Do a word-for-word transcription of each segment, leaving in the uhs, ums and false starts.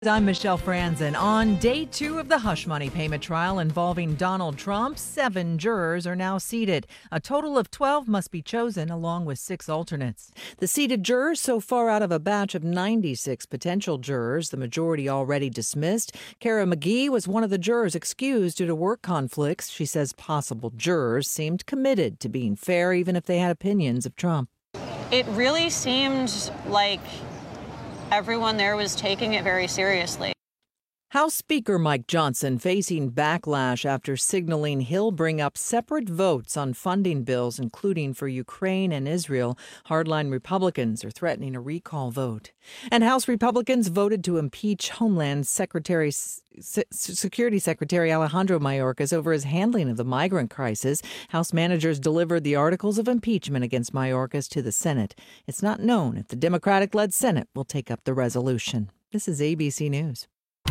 I'm Michelle Franzen. On day two of the hush money payment trial involving Donald Trump, seven jurors are now seated. A total of twelve must be chosen, along with six alternates. The seated jurors so far out of a batch of ninety-six potential jurors, the majority already dismissed. Kara McGee was one of the jurors excused due to work conflicts. She says possible jurors seemed committed to being fair, even if they had opinions of Trump. It really seemed like everyone there was taking it very seriously. House Speaker Mike Johnson facing backlash after signaling he'll bring up separate votes on funding bills, including for Ukraine and Israel. Hardline Republicans are threatening a recall vote. And House Republicans voted to impeach Homeland Secretary, S- Security Secretary Alejandro Mayorkas over his handling of the migrant crisis. House managers delivered the articles of impeachment against Mayorkas to the Senate. It's not known if the Democratic-led Senate will take up the resolution. This is A B C News.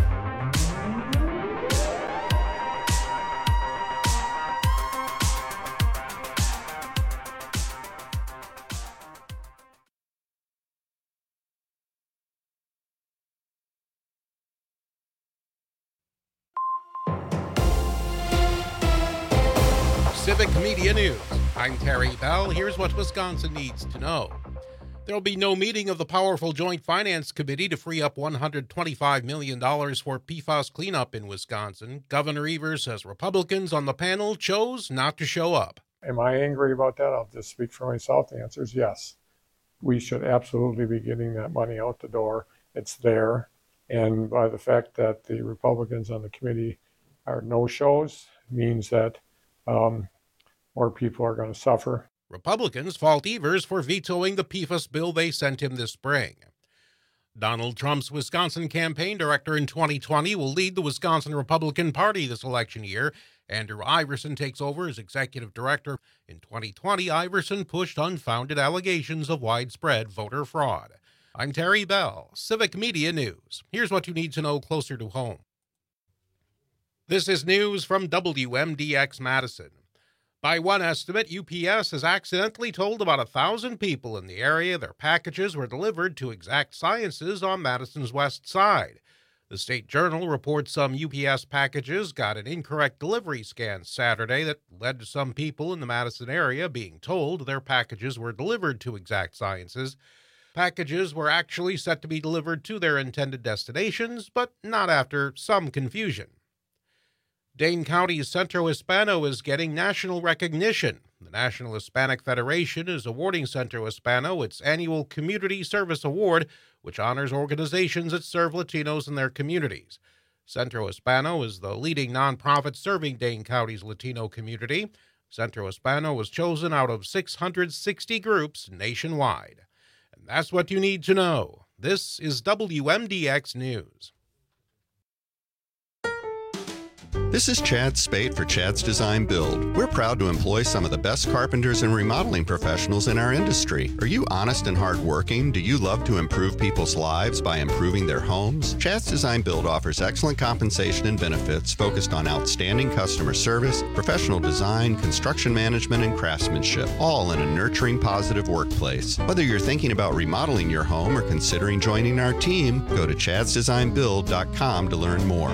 Civic Media News. I'm Terry Bell. Here's what Wisconsin needs to know. There will be no meeting of the powerful Joint Finance Committee to free up one hundred twenty-five million dollars for P FAS cleanup in Wisconsin. Governor Evers says Republicans on the panel chose not to show up. Am I angry about that? I'll just speak for myself. The answer is yes. We should absolutely be getting that money out the door. It's there. And by the fact that the Republicans on the committee are no-shows means that um, more people are going to suffer. Republicans fault Evers for vetoing the P FAS bill they sent him this spring. Donald Trump's Wisconsin campaign director in twenty twenty will lead the Wisconsin Republican Party this election year. Andrew Iverson takes over as executive director. In twenty twenty, Iverson pushed unfounded allegations of widespread voter fraud. I'm Terry Bell, Civic Media News. Here's what you need to know closer to home. This is news from W M D X Madison. By one estimate, U P S has accidentally told about a thousand people in the area their packages were delivered to Exact Sciences on Madison's west side. The State Journal reports some U P S packages got an incorrect delivery scan Saturday that led to some people in the Madison area being told their packages were delivered to Exact Sciences. Packages were actually set to be delivered to their intended destinations, but not after some confusion. Dane County's Centro Hispano is getting national recognition. The National Hispanic Federation is awarding Centro Hispano its annual Community Service Award, which honors organizations that serve Latinos in their communities. Centro Hispano is the leading nonprofit serving Dane County's Latino community. Centro Hispano was chosen out of six hundred sixty groups nationwide. And that's what you need to know. This is W M D X News. This is Chad Spate for Chad's Design Build. We're proud to employ some of the best carpenters and remodeling professionals in our industry. Are you honest and hardworking? Do you love to improve people's lives by improving their homes? Chad's Design Build offers excellent compensation and benefits focused on outstanding customer service, professional design, construction management, and craftsmanship, all in a nurturing, positive workplace. Whether you're thinking about remodeling your home or considering joining our team, go to chads design build dot com to learn more.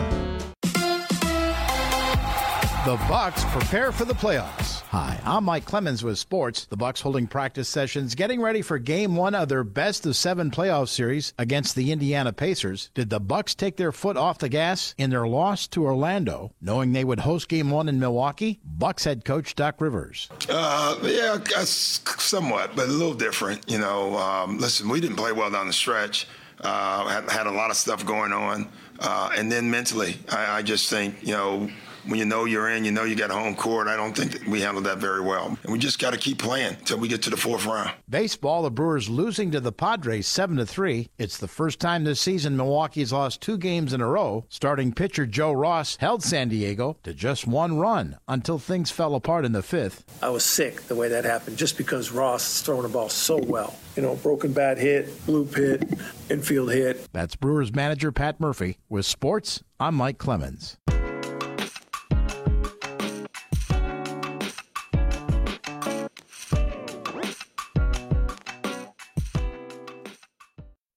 The Bucks prepare for the playoffs. Hi, I'm Mike Clemens with sports. The Bucks holding practice sessions, getting ready for game one of their best of seven playoff series against the Indiana Pacers. Did the Bucks take their foot off the gas in their loss to Orlando, knowing they would host game one in Milwaukee? Bucks head coach Doc Rivers. Uh, yeah, somewhat, but a little different. You know, um, listen, we didn't play well down the stretch. Uh, had, had a lot of stuff going on. Uh, and then mentally, I, I just think, you know, when you know you're in, you know you got home court. I don't think that we handled that very well. And we just got to keep playing until we get to the fourth round. Baseball, the Brewers losing to the Padres seven to three. It's the first time this season Milwaukee's lost two games in a row. Starting pitcher Joe Ross held San Diego to just one run until things fell apart in the fifth. I was sick the way that happened just because Ross is throwing the ball so well. You know, broken bat hit, bloop hit, infield hit. That's Brewers manager Pat Murphy. With sports, I'm Mike Clemens.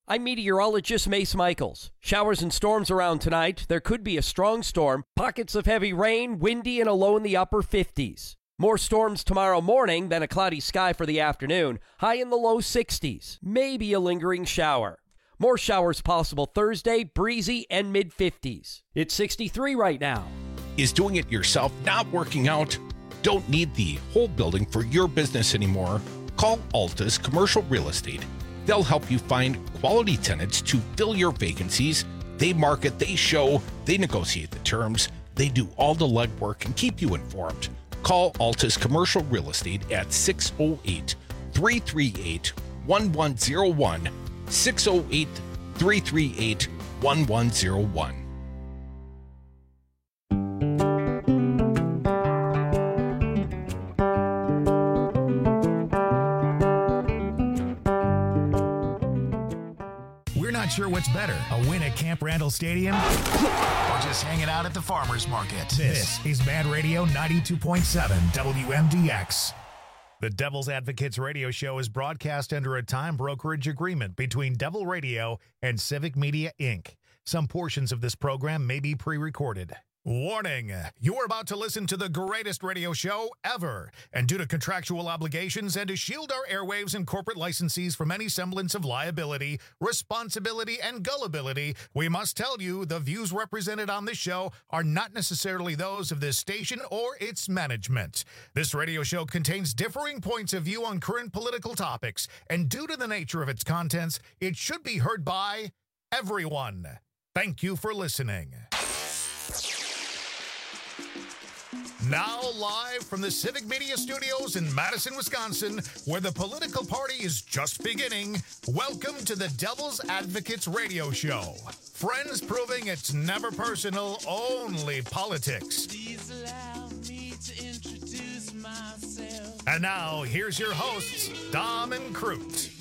I'm meteorologist Mace Michaels. Showers and storms around tonight. There could be a strong storm, pockets of heavy rain, windy, and a low in the upper fifties. More storms tomorrow morning, then a cloudy sky for the afternoon, high in the low sixties. Maybe a lingering shower. More showers possible Thursday, breezy and mid fifties. It's sixty-three right now. Is doing it yourself not working out? Don't need the whole building for your business anymore? Call Altus Commercial Real Estate. They'll help you find quality tenants to fill your vacancies. They market, they show, they negotiate the terms. They do all the legwork and keep you informed. Call Altus Commercial Real Estate at six oh eight, three three eight, one one oh one, six oh eight, three three eight, one one oh one. Sure what's better, a win at Camp Randall Stadium or just hanging out at the farmer's market. This is Mad Radio ninety-two point seven W M D X. The Devil's Advocates radio show is broadcast under a time brokerage agreement between Devil Radio and Civic Media, Incorporated. Some portions of this program may be pre-recorded. Warning, you're about to listen to the greatest radio show ever, and due to contractual obligations and to shield our airwaves and corporate licensees from any semblance of liability, responsibility, and gullibility, we must tell you the views represented on this show are not necessarily those of this station or its management. This radio show contains differing points of view on current political topics, and due to the nature of its contents, it should be heard by everyone. Thank you for listening. Now live from the Civic Media Studios in Madison, Wisconsin, where the political party is just beginning, welcome to the Devil's Advocates radio show. Friends proving it's never personal, only politics. Please allow me to introduce myself. And now, here's your hosts, Dom and Crute.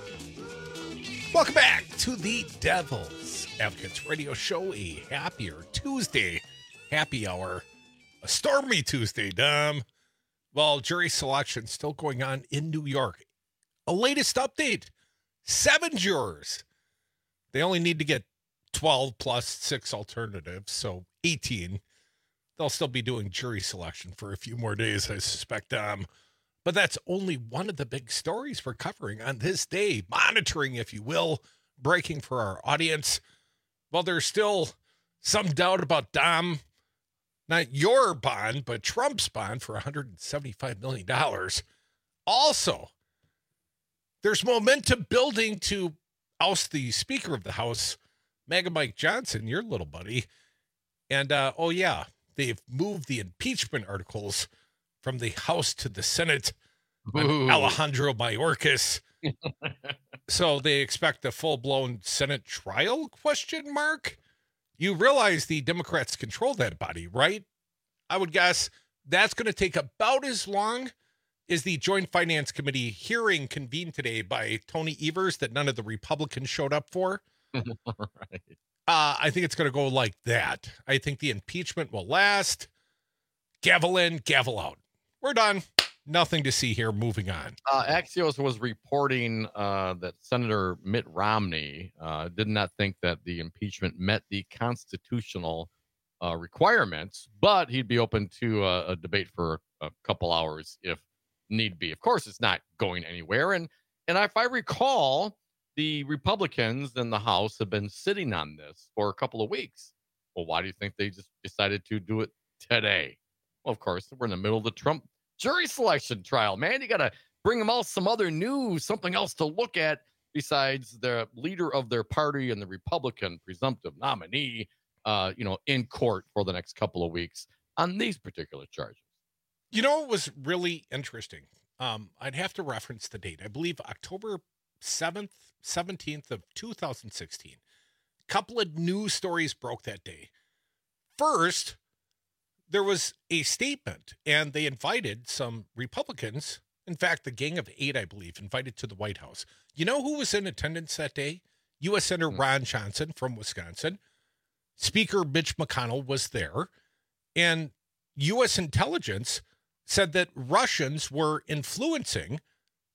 Welcome back to the Devil's Advocates radio show, a happier Tuesday happy hour. A stormy Tuesday, Dom. Well, jury selection still going on in New York. A latest update, seven jurors. They only need to get twelve plus six alternatives, so eighteen. They'll still be doing jury selection for a few more days, I suspect, Dom. But that's only one of the big stories we're covering on this day. Monitoring, if you will, breaking for our audience. Well, there's still some doubt about Dom. Not your bond, but Trump's bond for one hundred seventy-five million dollars. Also, there's momentum building to oust the Speaker of the House, MAGA Mike Johnson, your little buddy. And, uh, oh, yeah, they've moved the impeachment articles from the House to the Senate on Alejandro Mayorkas. So they expect a full-blown Senate trial, question mark? You realize the Democrats control that body, right? I would guess that's going to take about as long as the Joint Finance Committee hearing convened today by Tony Evers that none of the Republicans showed up for. Right. Uh, I think it's going to go like that. I think the impeachment will last. Gavel in, gavel out. We're done. Nothing to see here. Moving on. Uh, Axios was reporting uh, that Senator Mitt Romney uh, did not think that the impeachment met the constitutional uh, requirements, but he'd be open to a, a debate for a, a couple hours if need be. Of course, it's not going anywhere. And, and if I recall, the Republicans in the House have been sitting on this for a couple of weeks. Well, why do you think they just decided to do it today? Well, of course, we're in the middle of the Trump jury selection trial, man. You got to bring them all some other news, something else to look at besides the leader of their party and the Republican presumptive nominee, uh, you know, in court for the next couple of weeks on these particular charges. You know, it was really interesting. Um, I'd have to reference the date. I believe October seventh, seventeenth of two thousand sixteen. A couple of news stories broke that day. First, there was a statement, and they invited some Republicans, in fact, the Gang of Eight, I believe, invited to the White House. You know who was in attendance that day? U S Senator Ron Johnson from Wisconsin. Speaker Mitch McConnell was there. And U S intelligence said that Russians were influencing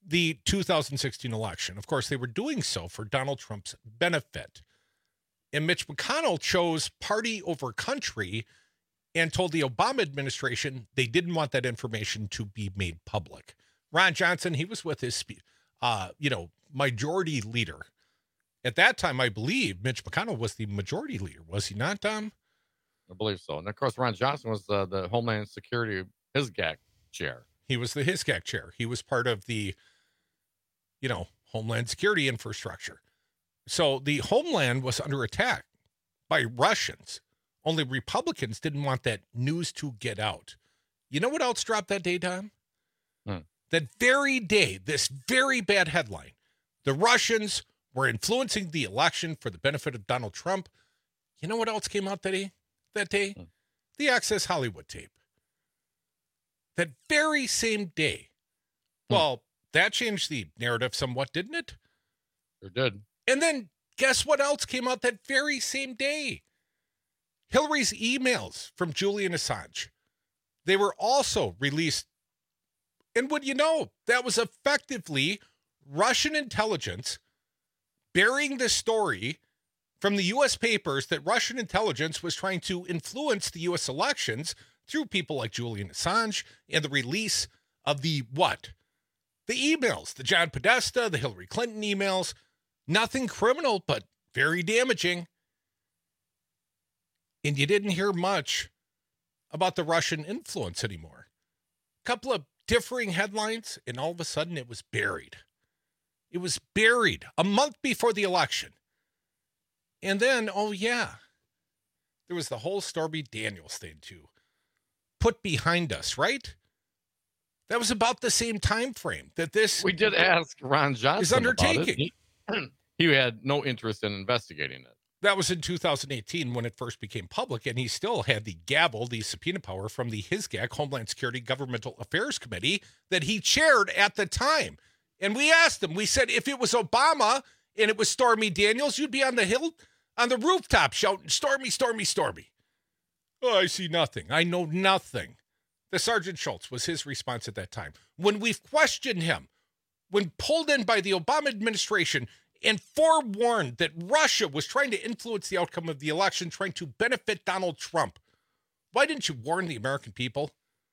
the two thousand sixteen election. Of course, they were doing so for Donald Trump's benefit. And Mitch McConnell chose party over country and told the Obama administration they didn't want that information to be made public. Ron Johnson, he was with his, uh, you know, majority leader. At that time, I believe Mitch McConnell was the majority leader. Was he not, Tom? I believe so. And of course, Ron Johnson was uh, the Homeland Security H I S G A C chair. He was the H I S G A C chair. He was part of the, you know, Homeland Security infrastructure. So the Homeland was under attack by Russians. Only Republicans didn't want that news to get out. You know what else dropped that day, Tom? Hmm. That very day, this very bad headline, the Russians were influencing the election for the benefit of Donald Trump. You know what else came out that day? That day? Hmm. The Access Hollywood tape. That very same day. Hmm. Well, that changed the narrative somewhat, didn't it? Sure did. And then guess what else came out that very same day? Hillary's emails from Julian Assange. They were also released. And would you know, that was effectively Russian intelligence burying the story from the U S papers that Russian intelligence was trying to influence the U S elections through people like Julian Assange and the release of the what? The emails, the John Podesta, the Hillary Clinton emails. Nothing criminal, but very damaging. And you didn't hear much about the Russian influence anymore. A couple of differing headlines, and all of a sudden it was buried. It was buried a month before the election. And then, oh yeah, there was the whole Stormy Daniels thing to put behind us, right? That was about the same time frame that this we did ask Ron Johnson is undertaking. About it. He, he had no interest in investigating it. That was in two thousand eighteen when it first became public, and he still had the gavel, the subpoena power from the H I S G A C, Homeland Security Governmental Affairs Committee, that he chaired at the time. And we asked him, we said, if it was Obama and it was Stormy Daniels, you'd be on the hill, on the rooftop shouting, Stormy, Stormy, Stormy. Oh, I see nothing. I know nothing. The Sergeant Schultz was his response at that time. When we've questioned him, when pulled in by the Obama administration and forewarned that Russia was trying to influence the outcome of the election, trying to benefit Donald Trump, why didn't you warn the American people?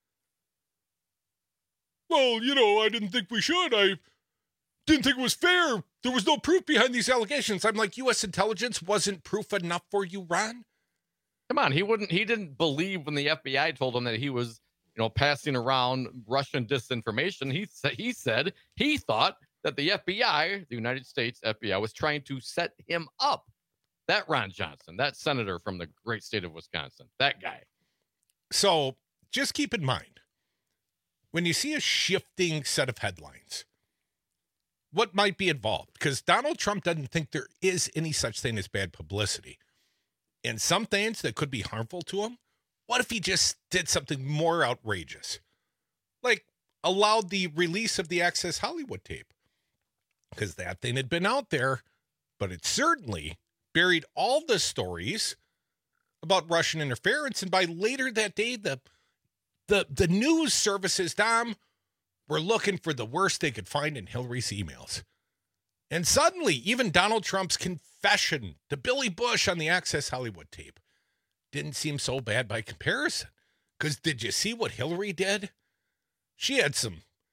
Well, you know, I didn't think we should. I didn't think it was fair. There was no proof behind these allegations. I'm like, U S intelligence wasn't proof enough for you, Ron? Come on, he wouldn't. He didn't believe when the F B I told him that he was, you know, passing around Russian disinformation. He said he said he thought that the F B I, the United States F B I, was trying to set him up. That Ron Johnson, that senator from the great state of Wisconsin, that guy. So just keep in mind, when you see a shifting set of headlines, what might be involved? Because Donald Trump doesn't think there is any such thing as bad publicity. And some things that could be harmful to him, what if he just did something more outrageous? Like allowed the release of the Access Hollywood tape. Because that thing had been out there, but it certainly buried all the stories about Russian interference. And by later that day, the the the news services, Dom, were looking for the worst they could find in Hillary's emails. And suddenly, even Donald Trump's confession to Billy Bush on the Access Hollywood tape didn't seem so bad by comparison. Because did you see what Hillary did? She had some,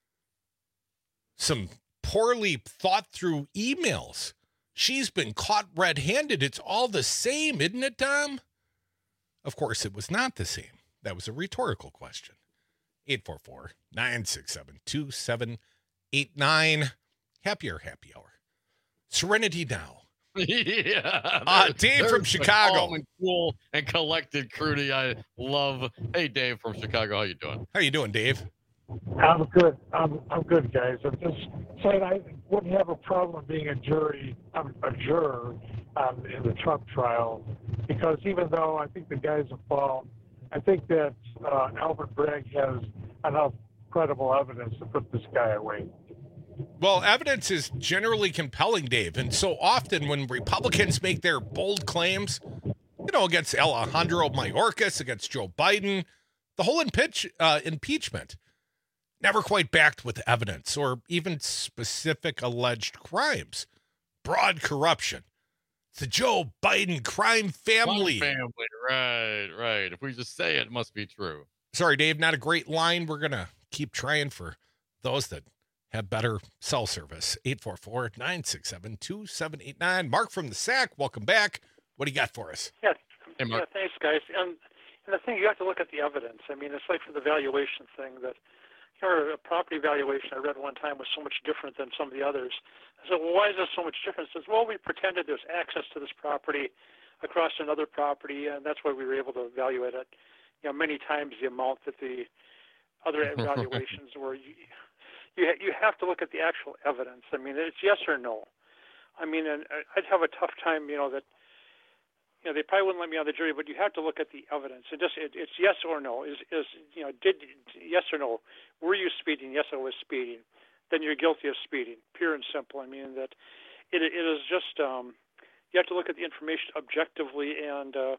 some poorly thought through emails. She's been caught red-handed. It's all the same, isn't it, Tom? Of course, it was not the same. That was a rhetorical question. eight four four, nine six seven, two seven eight nine. Happier happy hour. Serenity now. Yeah. Uh, Dave from Chicago. Calm and cool and collected, Crudy. I love. Hey, Dave from Chicago. How you doing? How you doing, Dave? I'm good. I'm I'm good, guys. I'm just saying I wouldn't have a problem being a jury, um, a juror um, in the Trump trial, because even though I think the guy's a fault, I think that uh, Alvin Bragg has enough credible evidence to put this guy away. Well, evidence is generally compelling, Dave. And so often when Republicans make their bold claims, you know, against Alejandro Mayorkas, against Joe Biden, the whole impeach, uh, impeachment, never quite backed with evidence or even specific alleged crimes. Broad corruption. It's the Joe Biden crime family. Crime family, right, right. If we just say it, it must be true. Sorry, Dave, not a great line. We're going to keep trying for those that have better cell service. eight four four, nine six seven, two seven eight nine. Mark from the S A C, welcome back. What do you got for us? Yeah, hey, Mark. yeah thanks, guys. And, and the thing, you have to look at the evidence. I mean, it's like for the valuation thing that, you know, a property valuation I read one time was so much different than some of the others. I said, well, why is there so much difference? It says, well, we pretended there's access to this property across another property, and that's why we were able to evaluate it, you know, many times the amount that the other evaluations were. You, you, you have to look at the actual evidence. I mean, it's yes or no. I mean, and I'd have a tough time, you know, that, you know, they probably wouldn't let me on the jury, but you have to look at the evidence. It just, it, it's yes or no. Is, is, you know, did, yes or no, were you speeding? Yes, I was speeding. Then you're guilty of speeding, pure and simple. I mean, that it, it is just, um, you have to look at the information objectively and, uh,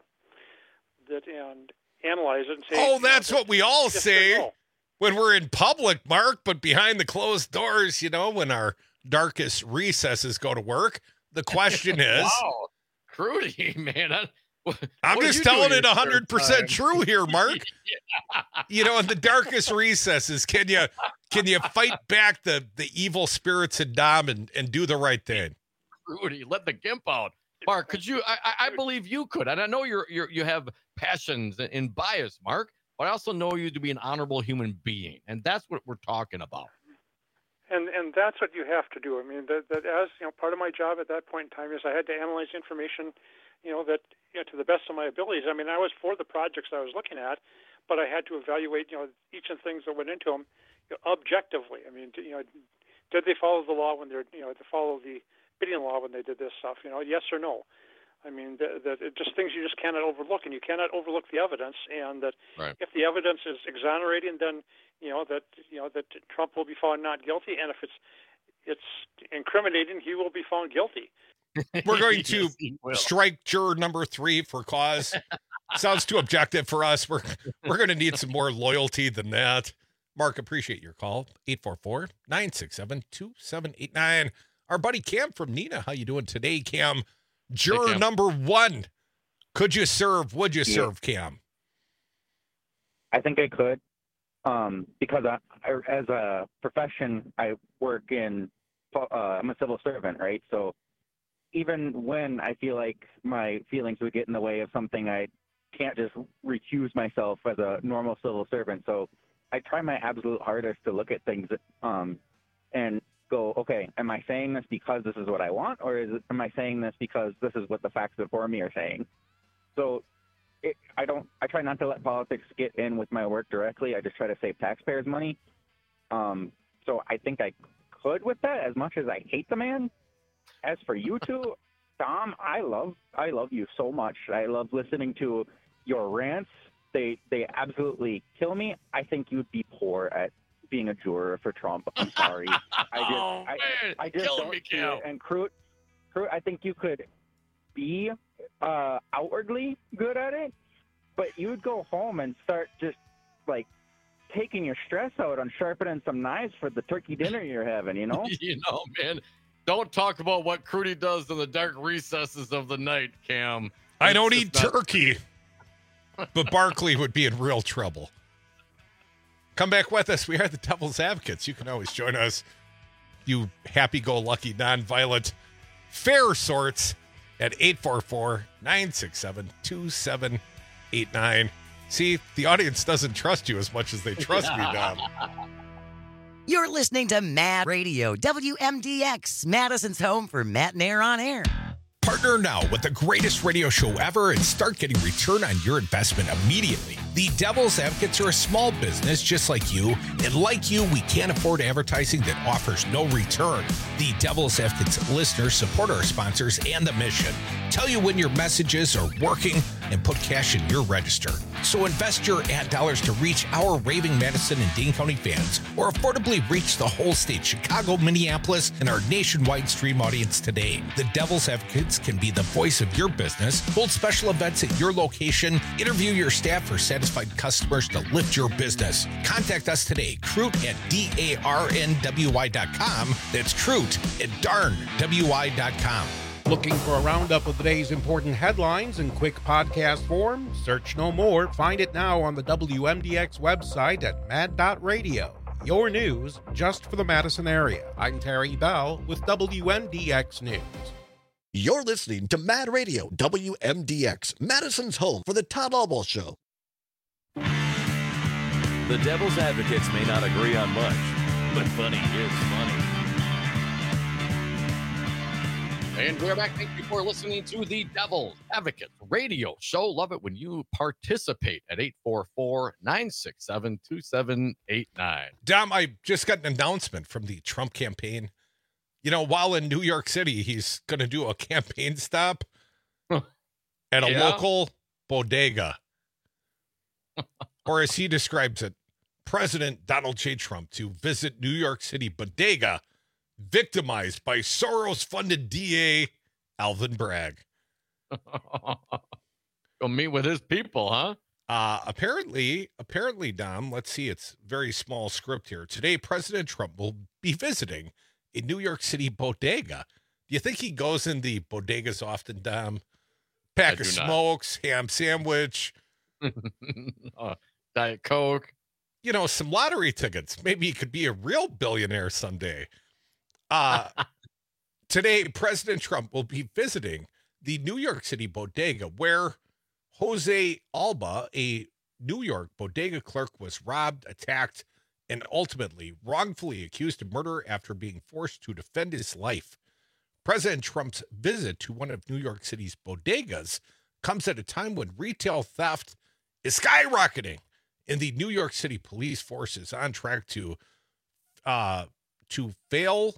that, and analyze it and say, oh, that's know, what we all yes say no. when we're in public, Mark, but behind the closed doors, you know, when our darkest recesses go to work, the question is, wow. Crudy, man. I, what, I'm what just telling it one hundred percent true here, Mark. Yeah. You know, in the darkest recesses, can you can you fight back the, the evil spirits in Dom and, and do the right thing? Crudy, let the gimp out. Mark, could you, I, I believe you could. And I know you're, you're, you have passions and bias, Mark, but I also know you to be an honorable human being. And that's what we're talking about. And and that's what you have to do. I mean, that, that as you know, part of my job at that point in time is I had to analyze information, you know, that you know, to the best of my abilities. I mean, I was for the projects I was looking at, but I had to evaluate, you know, each of the things that went into them, you know, objectively. I mean, you know, did they follow the law when they're, you know, to follow the bidding law when they did this stuff? You know, yes or no. I mean, that, that it just things you just cannot overlook, and you cannot overlook the evidence. And that right. if the evidence is exonerating, then you know that you know that Trump will be found not guilty, and if it's it's incriminating, he will be found guilty. We're going to yes, strike juror number three for cause. Sounds too objective for us. We're we're going to need some more loyalty than that. Mark, appreciate your call. eight four four, nine six seven, two seven eight nine. Our buddy Cam from Neenah. How you doing today, Cam? Juror hey, Cam. number one. Could you serve? Would you yeah. serve, Cam? I think I could. Um, because I, I, as a profession, I work in, uh, I'm a civil servant, right? So even when I feel like my feelings would get in the way of something, I can't just recuse myself as a normal civil servant. So I try my absolute hardest to look at things um, and go, okay, am I saying this because this is what I want, or is it, am I saying this because this is what the facts before me are saying? So it, I don't, I try not to let politics get in with my work directly. I just try to save taxpayers money. Um, so I think I could with that, as much as I hate the man. As for you two, Tom, I love, I love you so much. I love listening to your rants. They, they absolutely kill me. I think you'd be poor at being a juror for Trump. I'm sorry. I just, oh, I, man. I just Killing don't me, see it. And Crute, Crute, I think you could be uh, outwardly good at it, but you'd go home and start just like taking your stress out on sharpening some knives for the turkey dinner you're having, you know? You know, man, don't talk about what Crudy does in the dark recesses of the night, Cam. I don't it's eat turkey, but Barkley would be in real trouble. Come back with us. We are the Devil's Advocates. You can always join us, you happy-go-lucky, non-violent, fair sorts, at eight four four, nine six seven, two seven eight nine. See, the audience doesn't trust you as much as they trust me, Dom. You're listening to Mad Radio, W M D X, Madison's home for Matt and Air on Air. Partner now with the greatest radio show ever and start getting return on your investment immediately. The Devil's Advocates are a small business just like you, and like you, we can't afford advertising that offers no return. The Devil's Advocates listeners support our sponsors and the mission. tell you when your messages are working, and put cash in your register. So invest your ad dollars to reach our raving Madison and Dane County fans, or affordably reach the whole state, Chicago, Minneapolis, and our nationwide stream audience today. The Devil's Advocates can be the voice of your business, hold special events at your location, interview your staff for satisfied customers to lift your business. Contact us today, Crute at D A R N W I dot com. That's Crute at darn W I dot com. Looking for a roundup of the day's important headlines in quick podcast form? Search no more. Find it now on the W M D X website at mad dot radio. Your news just for the Madison area. I'm Terry Bell with W M D X News. You're listening to Mad Radio, W M D X, Madison's home for the Todd Albaugh Show. The Devil's Advocates may not agree on much, but funny is funny. And we're back. Thank you for listening to the Devil's Advocate Radio Show. Love it when you participate at eight four four, nine six seven, two seven eight nine. Dom, I just got an announcement from the Trump campaign. You know, while in New York City, he's going to do a campaign stop at a Yeah? local bodega. Or as he describes it, President Donald J. Trump to visit New York City bodega victimized by Soros-funded D A Alvin Bragg. Go meet with his people, huh? Uh, apparently, apparently, Dom, let's see, it's very small script here. Today, President Trump will be visiting a New York City bodega. Do you think he goes in the bodegas often, Dom? Pack I of do not. smokes, ham sandwich, uh, Diet Coke. You know, some lottery tickets. Maybe he could be a real billionaire someday. Uh, today, President Trump will be visiting the New York City bodega where Jose Alba, a New York bodega clerk, was robbed, attacked, and ultimately wrongfully accused of murder after being forced to defend his life. President Trump's visit to one of New York City's bodegas comes at a time when retail theft is skyrocketing, and the New York City police force is on track to uh, to fail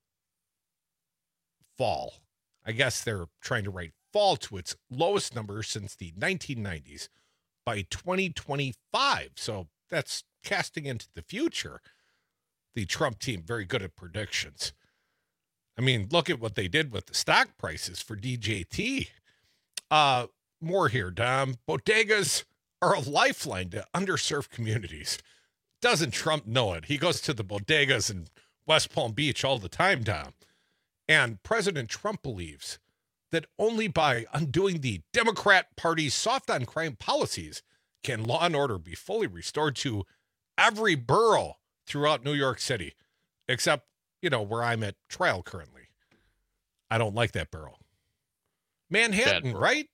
fall. I guess they're trying to write fall to its lowest number since the nineteen nineties by twenty twenty-five. So that's casting into the future. The Trump team, very good at predictions. I mean, look at what they did with the stock prices for D J T. Uh, more here, Dom. Bodegas are a lifeline to underserved communities. Doesn't Trump know it? He goes to the bodegas in West Palm Beach all the time, Dom. And President Trump believes that only by undoing the Democrat Party's soft on crime policies can law and order be fully restored to every borough throughout New York City, except, you know, where I'm at trial currently. I don't like that borough. Manhattan, Bad right?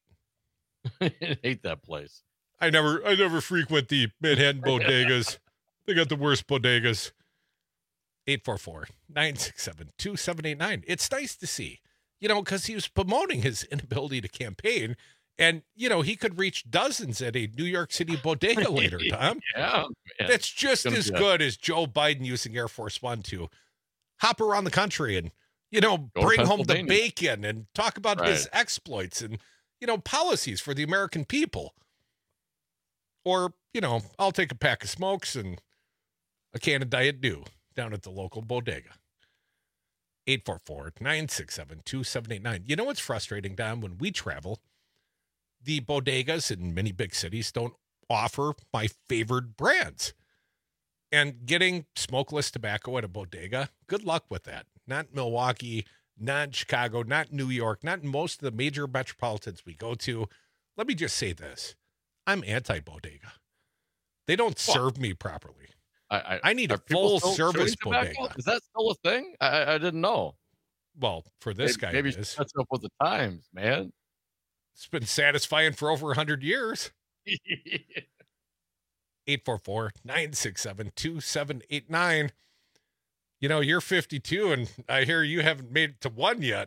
I hate that place. I never I never frequent the Manhattan bodegas. They got the worst bodegas. eight four four, nine six seven, two seven eight nine. It's nice to see, you know, because he was promoting his inability to campaign. And, you know, he could reach dozens at a New York City bodega later, Tom. Yeah, man. That's just Gonna as be a- good as Joe Biden using Air Force One to hop around the country and, you know, Go to bring home the Pennsylvania. bacon and talk about his Right. exploits and, you know, policies for the American people. Or, you know, I'll take a pack of smokes and a can of Diet Dew down at the local bodega. eight four four, nine six seven, two seven eight nine. You know what's frustrating, Don? When we travel, the bodegas in many big cities don't offer my favored brands. And getting smokeless tobacco at a bodega, good luck with that. Not Milwaukee, not Chicago, not New York, not most of the major metropolitans we go to. Let me just say this. I'm anti-bodega. They don't serve me properly. I, I, I need are a people still full-service chewing tobacco? bodega. Is that still a thing? I, I I didn't know. Well, for this maybe, guy, maybe it is. catch up with the times, man. It's been satisfying for over one hundred years. eight four four, nine six seven, two seven eight nine. You know, you're fifty-two, and I hear you haven't made it to one yet.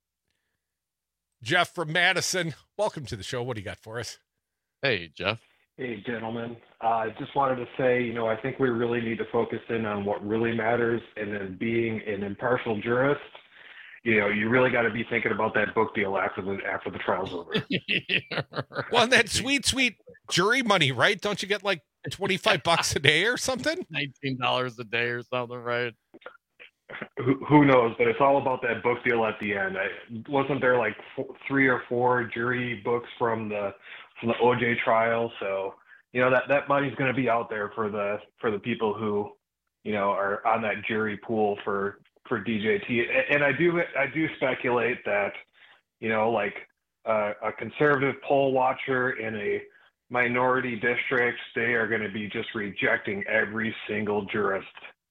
Jeff from Madison, welcome to the show. What do you got for us? Hey, Jeff. Hey, gentlemen. I uh, just wanted to say, you know, I think we really need to focus in on what really matters and then being an impartial jurist. you know, you really got to be thinking about that book deal after the after the trial's over. Well, and that sweet, sweet jury money, right? Don't you get like twenty-five bucks a day or something? nineteen dollars a day or something, right? Who, who knows? But it's all about that book deal at the end. I, wasn't there like four, three or four jury books from the from the O J trial? So you know that that money's going to be out there for the for the people who, you know, are on that jury pool for for D J T. And I do I do speculate that, you know, like uh, a conservative poll watcher in a minority district, they are going to be just rejecting every single jurist.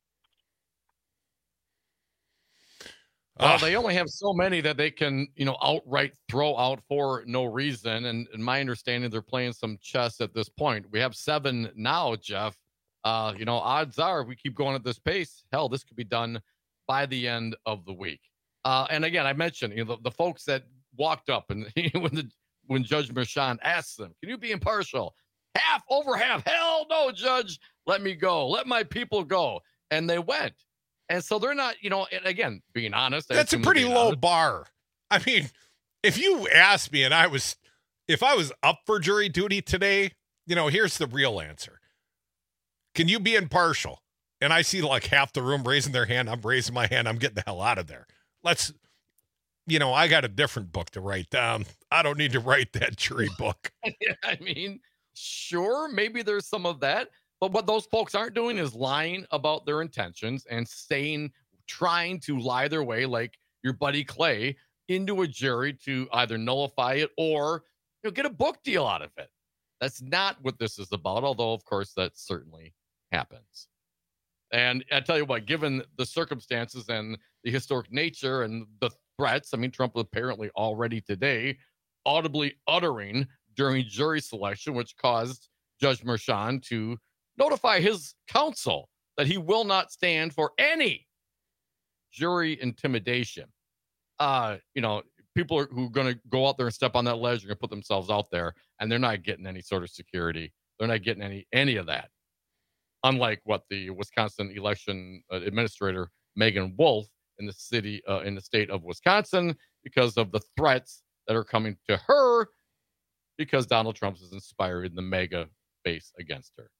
Well, they only have so many that they can, you know, outright throw out for no reason. And in my understanding, they're playing some chess at this point. We have seven now, Jeff. Uh, you know, odds are if we keep going at this pace, hell, this could be done by the end of the week. Uh, and again, I mentioned, you know, the, the folks that walked up and when the when Judge Merchan asked them, can you be impartial? Half, over half. Hell no, Judge. Let me go. Let my people go. And they went. And so they're not, you know, and again, being honest. That's a pretty low honest. bar. I mean, if you asked me and I was, if I was up for jury duty today, you know, here's the real answer. Can you be impartial? And I see like half the room raising their hand. I'm raising my hand. I'm getting the hell out of there. Let's, you know, I got a different book to write down. I don't need to write that jury book. I mean, sure, maybe there's some of that. But what those folks aren't doing is lying about their intentions and saying, trying to lie their way, like your buddy Clay, into a jury to either nullify it or, you know, get a book deal out of it. That's not what this is about, although, of course, that certainly happens. And I tell you what, given the circumstances and the historic nature and the threats, I mean, Trump apparently already today audibly uttering during jury selection, which caused Judge Merchan to notify his counsel that he will not stand for any jury intimidation. Uh, you know, people are, who are going to go out there and step on that ledge are going to put themselves out there, and they're not getting any sort of security. They're not getting any any of that. Unlike what the Wisconsin election uh, administrator Megan Wolf in the city uh, in the state of Wisconsin, because of the threats that are coming to her, because Donald Trump has inspired the MAGA base against her.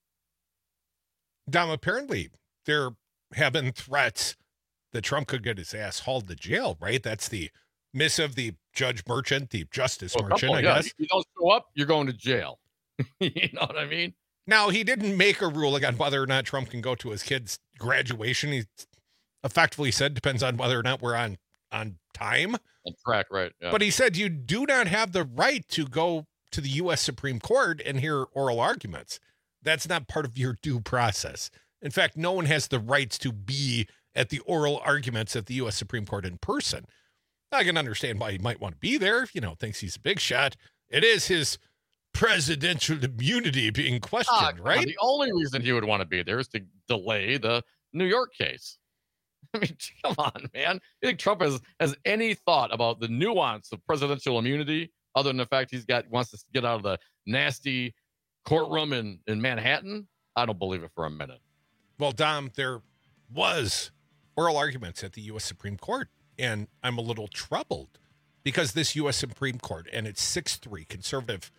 Dom, apparently there have been threats that Trump could get his ass hauled to jail, right? That's the missive, the Judge Merchant, the Justice well, Merchant, couple, I yeah. guess. If you don't show up, you're going to jail. You know what I mean? Now, he didn't make a ruling on whether or not Trump can go to his kid's graduation. He effectively said depends on whether or not we're on, on time. On track, right. Yeah. But he said you do not have the right to go to the U S Supreme Court and hear oral arguments. That's not part of your due process. In fact, no one has the rights to be at the oral arguments at the U S Supreme Court in person. I can understand why he might want to be there. You know, thinks he's a big shot. It is his presidential immunity being questioned, ah, right? The only reason he would want to be there is to delay the New York case. I mean, come on, man. You think Trump has, has any thought about the nuance of presidential immunity other than the fact he's got wants to get out of the nasty courtroom in, in Manhattan? I don't believe it for a minute. Well, Dom, there was oral arguments at the U S Supreme Court, and I'm a little troubled because this U S Supreme Court and its six three conservative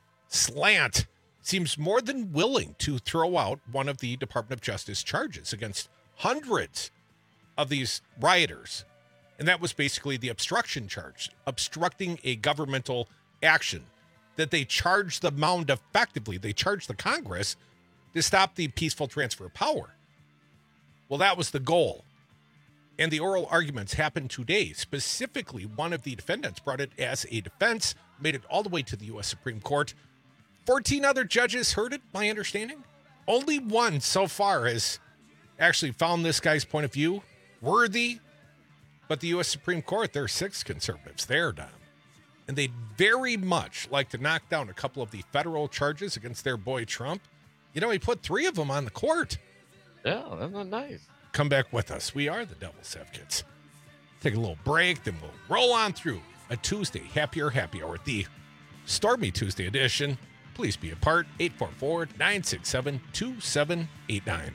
slant seems more than willing to throw out one of the Department of Justice charges against hundreds of these rioters. And that was basically the obstruction charge, obstructing a governmental action that they charged the mound effectively. They charged the Congress to stop the peaceful transfer of power. Well, that was the goal. And the oral arguments happened today. Specifically, one of the defendants brought it as a defense, made it all the way to the U S Supreme Court. fourteen other judges heard it, my understanding. Only one so far has actually found this guy's point of view worthy. But the U S Supreme Court, there are six conservatives there, Dom. And they'd very much like to knock down a couple of the federal charges against their boy Trump. You know, he put three of them on the court. Yeah, that's not nice. Come back with us. We are the Devil's Advocates. Take a little break, then we'll roll on through a Tuesday Happier Happy Hour, the Stormy Tuesday edition. Please be a part. eight four four, nine six seven, two seven eight nine.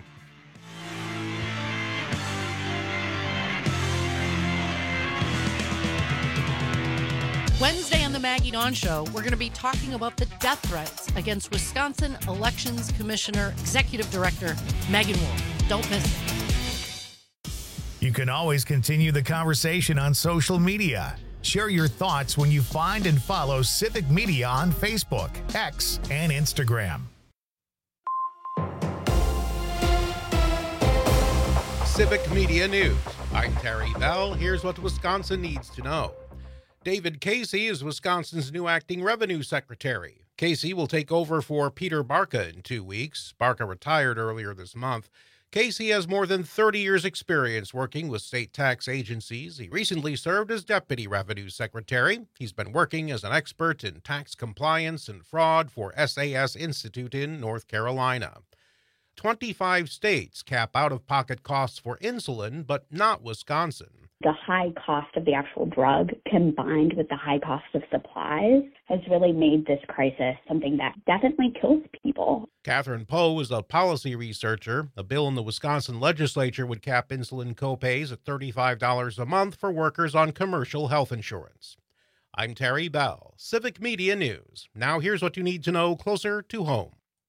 Wednesday on the Maggie Dawn Show, we're going to be talking about the death threats against Wisconsin Elections Commissioner Executive Director Megan Wolf. Don't miss it. You can always continue the conversation on social media. Share your thoughts when you find and follow Civic Media on Facebook, X, and Instagram. Civic Media News. I'm Terry Bell. Here's what Wisconsin needs to know. David Casey is Wisconsin's new acting revenue secretary. Casey will take over for Peter Barca in two weeks. Barca retired earlier this month. Casey has more than thirty years' experience working with state tax agencies. He recently served as deputy revenue secretary. He's been working as an expert in tax compliance and fraud for S A S Institute in North Carolina. twenty-five states cap out-of-pocket costs for insulin, but not Wisconsin. The high cost of the actual drug combined with the high cost of supplies has really made this crisis something that definitely kills people. Catherine Poe is a policy researcher. A bill in the Wisconsin legislature would cap insulin copays at thirty-five dollars a month for workers on commercial health insurance. I'm Terry Bell, Civic Media News. Now here's what you need to know closer to home.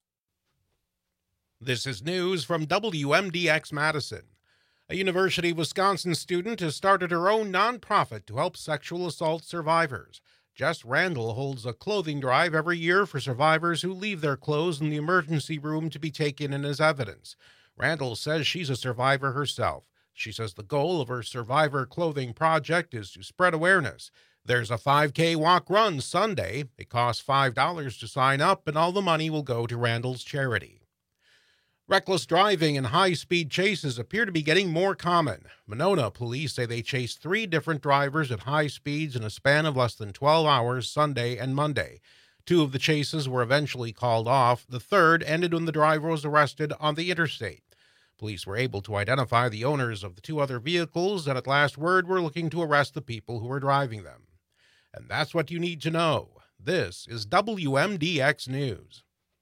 This is news from W M D X Madison. A University of Wisconsin student has started her own nonprofit to help sexual assault survivors. Jess Randall holds a clothing drive every year for survivors who leave their clothes in the emergency room to be taken in as evidence. Randall says she's a survivor herself. She says the goal of her Survivor Clothing Project is to spread awareness. There's a five K walk run Sunday. It costs five dollars to sign up, and all the money will go to Randall's charity. Reckless driving and high-speed chases appear to be getting more common. Monona police say they chased three different drivers at high speeds in a span of less than twelve hours Sunday and Monday. Two of the chases were eventually called off. The third ended when the driver was arrested on the interstate. Police were able to identify the owners of the two other vehicles, and at last word were looking to arrest the people who were driving them. And that's what you need to know. This is W M D X News.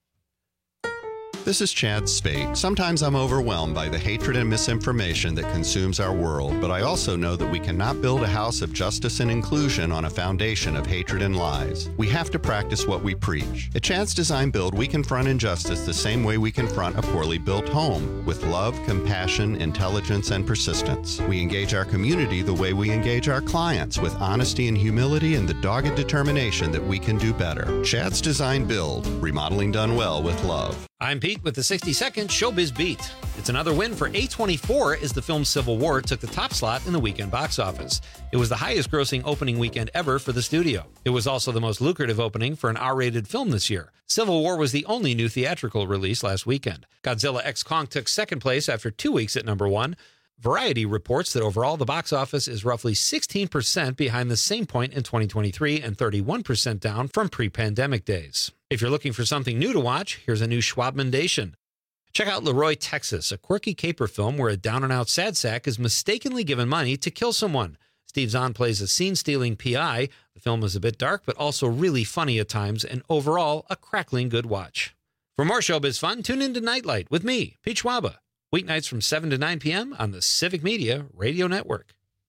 This is Chad Spate. Sometimes I'm overwhelmed by the hatred and misinformation that consumes our world, but I also know that we cannot build a house of justice and inclusion on a foundation of hatred and lies. We have to practice what we preach. At Chad's Design Build, we confront injustice the same way we confront a poorly built home, with love, compassion, intelligence, and persistence. We engage our community the way we engage our clients, with honesty and humility and the dogged determination that we can do better. Chad's Design Build, remodeling done well with love. I'm Pete with the sixty second Showbiz Beat. It's another win for A twenty-four as the film Civil War took the top slot in the weekend box office. It was the highest grossing opening weekend ever for the studio. It was also the most lucrative opening for an R rated film this year. Civil War was the only new theatrical release last weekend. Godzilla X Kong took second place after two weeks at number one. Variety reports that overall the box office is roughly sixteen percent behind the same point in twenty twenty-three and thirty-one percent down from pre-pandemic days. If you're looking for something new to watch, here's a new Schwabmandation. Check out Leroy, Texas, a quirky caper film where a down-and-out sad sack is mistakenly given money to kill someone. Steve Zahn plays a scene-stealing P I. The film is a bit dark, but also really funny at times, and overall, a crackling good watch. For more showbiz fun, tune into Nightlight with me, Pete Schwaba. Weeknights from seven to nine p.m. on the Civic Media Radio Network.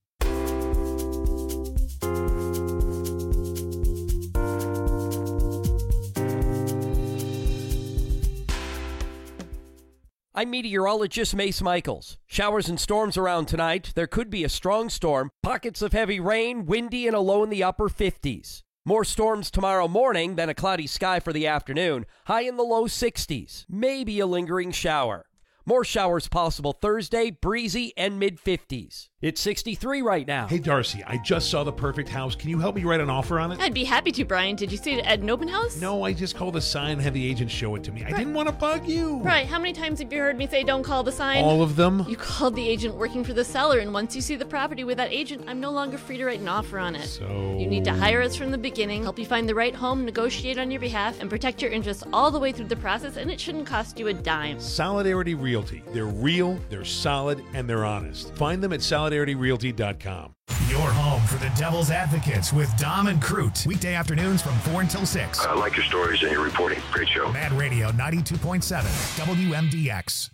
I'm meteorologist Mace Michaels. Showers and storms around tonight. There could be a strong storm, pockets of heavy rain, windy and a low in the upper fifties. More storms tomorrow morning, then a cloudy sky for the afternoon, high in the low sixties. Maybe a lingering shower. More showers possible Thursday, breezy and mid-fifties. It's sixty-three right now. Hey, Darcy, I just saw the perfect house. Can you help me write an offer on it? I'd be happy to, Brian. Did you see it at an open house? No, I just called the sign and had the agent show it to me. I didn't want to bug you. Right. How many times have you heard me say don't call the sign? All of them. You called the agent working for the seller, and once you see the property with that agent, I'm no longer free to write an offer on it. So... You need to hire us from the beginning, help you find the right home, negotiate on your behalf, and protect your interests all the way through the process, and it shouldn't cost you a dime. Solidarity Realty. They're real, they're solid, and they're honest. Find them at solidarity realty dot com. Your home for the Devil's Advocates with Dom and Crute. Weekday afternoons from four until six. I like your stories and your reporting. Great show. Mad Radio ninety-two point seven W M D X.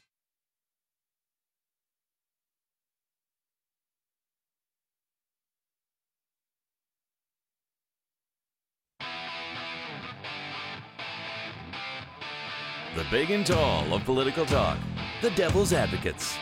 The big and tall of political talk. The Devil's Advocates.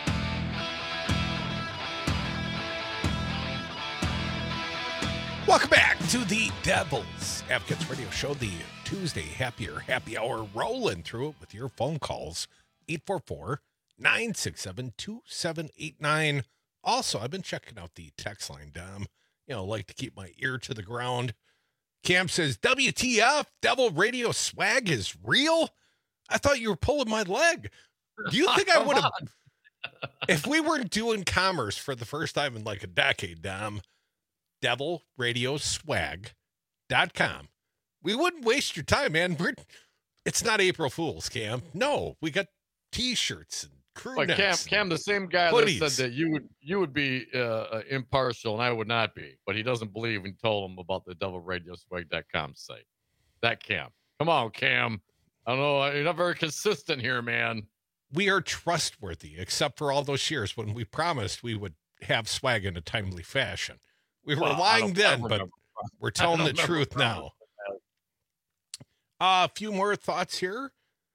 Welcome back to the Devil's Advocates Radio Show, the Tuesday Happier Happy Hour, rolling through it with your phone calls, eight four four, nine six seven, two seven eight nine. Also, I've been checking out the text line, Dom. You know, like to keep my ear to the ground. Cam says, W T F, Devil Radio swag is real? I thought you were pulling my leg. Do you think I would have, if we weren't doing commerce for the first time in like a decade, Dom, devil radio swag dot com, we wouldn't waste your time, man. We're, it's not April Fool's, Cam. No, we got T-shirts and crew But Cam, necks. Cam, the same guy hoodies. that said that you would you would be uh, uh, impartial and I would not be, but he doesn't believe and told him about the devil radio swag dot com site. That Cam. Come on, Cam. I don't know. You're not very consistent here, man. We are trustworthy, except for all those years when we promised we would have swag in a timely fashion. We were Well, I lying don't- I then, don't but remember. we're I telling don't the remember truth now. promising Uh, a few more thoughts here.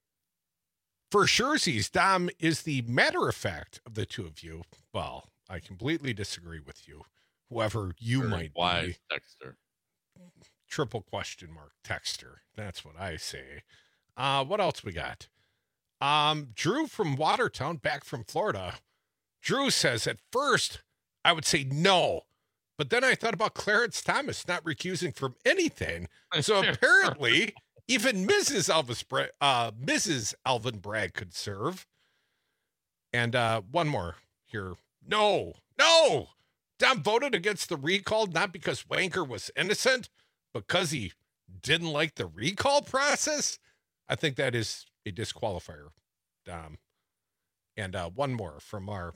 For Scherzies, Dom, is the matter of fact of the two of you. Well, I completely disagree with you, whoever you Very might wise be. texter. Triple question mark texter. That's what I say. Uh, what else we got? Um, Drew from Watertown, back from Florida. Drew says, at first, I would say no, but then I thought about Clarence Thomas not recusing from anything. So apparently, even Missus Elvis, Bra- uh, Missus Alvin Bragg could serve. And uh, one more here. No, no. Dom voted against the recall, not because Wanker was innocent, because he didn't like the recall process. I think that is a disqualifier, Dom. And uh, one more from our.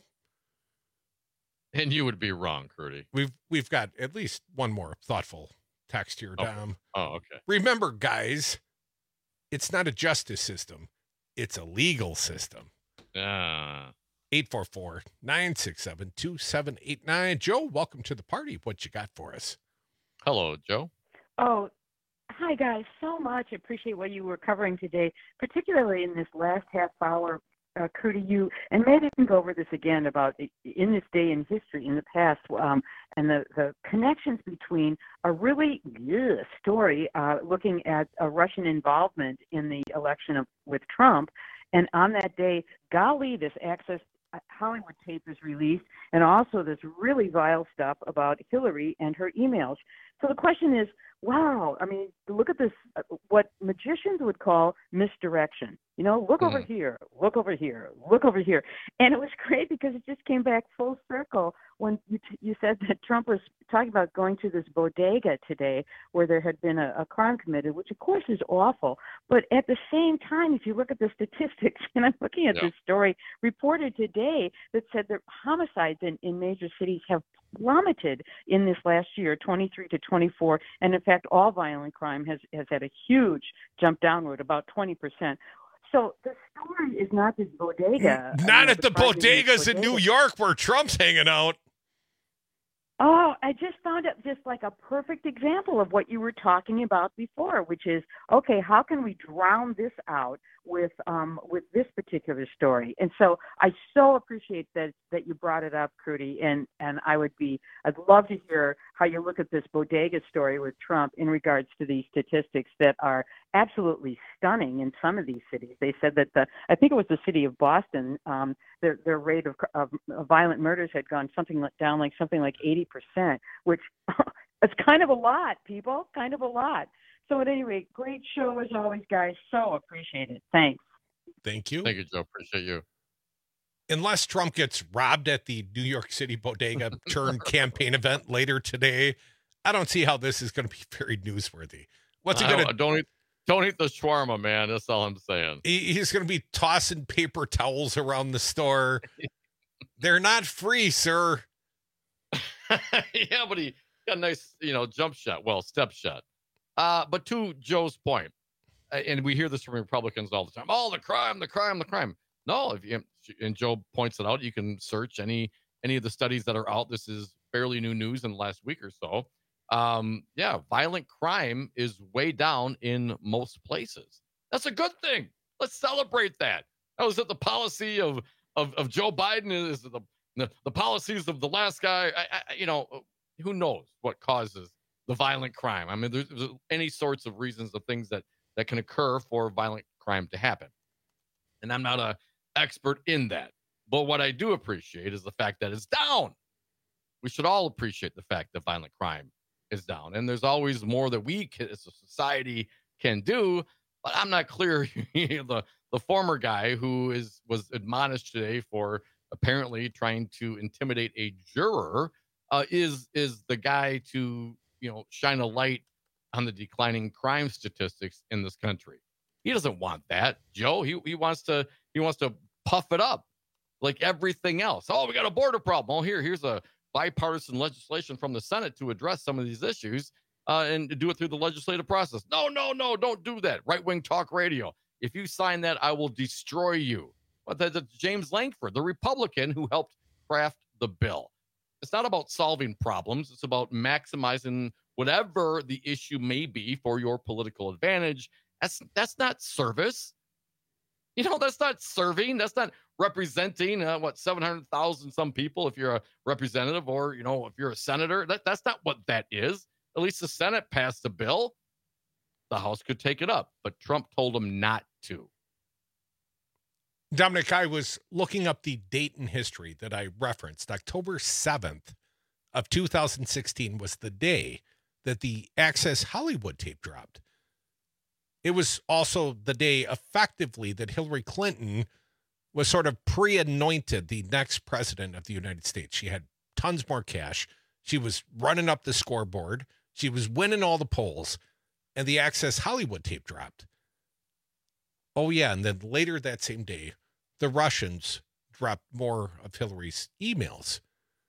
And you would be wrong, Crudy. We've we've got at least one more thoughtful text here, Okay. Dom. Oh, okay. Remember, guys, it's not a justice system; it's a legal system. Ah. eight four four, nine six seven, two seven eight nine. Joe, welcome to the party. What you got for us? Hello, Joe. Oh, hi, guys. So much. Appreciate what you were covering today, particularly in this last half hour. Uh, Crudy, you, and maybe we can go over this again about in this day in history, in the past, um, and the, the connections between a really ugh, story uh, looking at a Russian involvement in the election of, with Trump. And on that day, golly, this Access Hollywood tape is released, and also this really vile stuff about Hillary and her emails. So the question is, wow, I mean, look at this, uh, what magicians would call misdirection. You know, look over here, look over here, look over here. And it was great because it just came back full circle when you, t- you said that Trump was talking about going to this bodega today where there had been a, a crime committed, which of course is awful. But at the same time, if you look at the statistics, and I'm looking at Yeah. this story reported today that said that homicides in, in major cities have plummeted in this last year, twenty-three to twenty-four. And in fact, all violent crime has, has had a huge jump downward, about twenty percent. So the story is not this bodega. Not you know, at the crime in this bodegas in New bodega. York where Trump's hanging out. Oh, I just found it just like a perfect example of what you were talking about before, which is, okay, how can we drown this out with um, with this particular story? And so I so appreciate that that you brought it up, Crudy, and, and I would be, I'd love to hear how you look at this bodega story with Trump in regards to these statistics that are absolutely stunning in some of these cities. They said that the, I think it was the city of Boston, um, their, their rate of, of violent murders had gone something like, down like something like eighty percent, which is kind of a lot, people, kind of a lot. So at any rate, great show as always, guys. So appreciate it. Thanks. Thank you. Thank you, Joe. Appreciate you. Unless Trump gets robbed at the New York City bodega turn campaign event later today, I don't see how this is going to be very newsworthy. What's he I going don't, to don't eat? Don't eat the shawarma, man. That's all I'm saying. he, he's going to be tossing paper towels around the store. They're not free, sir. Yeah, but he got a nice, you know, jump shot. Well, step shot. Uh, but to Joe's point, uh, and we hear this from Republicans all the time. Oh, the crime, the crime, the crime. No, if you, and Joe points it out, you can search any any of the studies that are out. This is fairly new news in the last week or so. Um, yeah, violent crime is way down in most places. That's a good thing. Let's celebrate that. That was it. The policy of of, of Joe Biden is the, the the policies of the last guy. I, I, you know, who knows what causes the violent crime? I mean, there's, there's any sorts of reasons of things that that can occur for violent crime to happen. And I'm not a expert in that. But what I do appreciate is the fact that it's down. We should all appreciate the fact that violent crime is down. And there's always more that we can, as a society can do. But I'm not clear. the the former guy who is was admonished today for apparently trying to intimidate a juror uh, is is the guy to, you know, shine a light on the declining crime statistics in this country. He doesn't want that, Joe. He he wants to he wants to puff it up like everything else. Oh, we got a border problem. Oh, here here's a bipartisan legislation from the Senate to address some of these issues uh, and to do it through the legislative process. No, no, no, don't do that. Right-wing talk radio. If you sign that, I will destroy you. But that's James Lankford, the Republican who helped craft the bill. It's not about solving problems. It's about maximizing whatever the issue may be for your political advantage. That's that's not service. You know, that's not serving. That's not representing, uh, what, seven hundred thousand some people if you're a representative or, you know, if you're a senator. That That's not what that is. At least the Senate passed a bill. The House could take it up, but Trump told them not to. Dominic, I was looking up the date in history that I referenced. October seventh of two thousand sixteen was the day that the Access Hollywood tape dropped. It was also the day, effectively, that Hillary Clinton was sort of pre-anointed the next president of the United States. She had tons more cash. She was running up the scoreboard. She was winning all the polls. And the Access Hollywood tape dropped. Oh, yeah. And then later that same day, the Russians dropped more of Hillary's emails.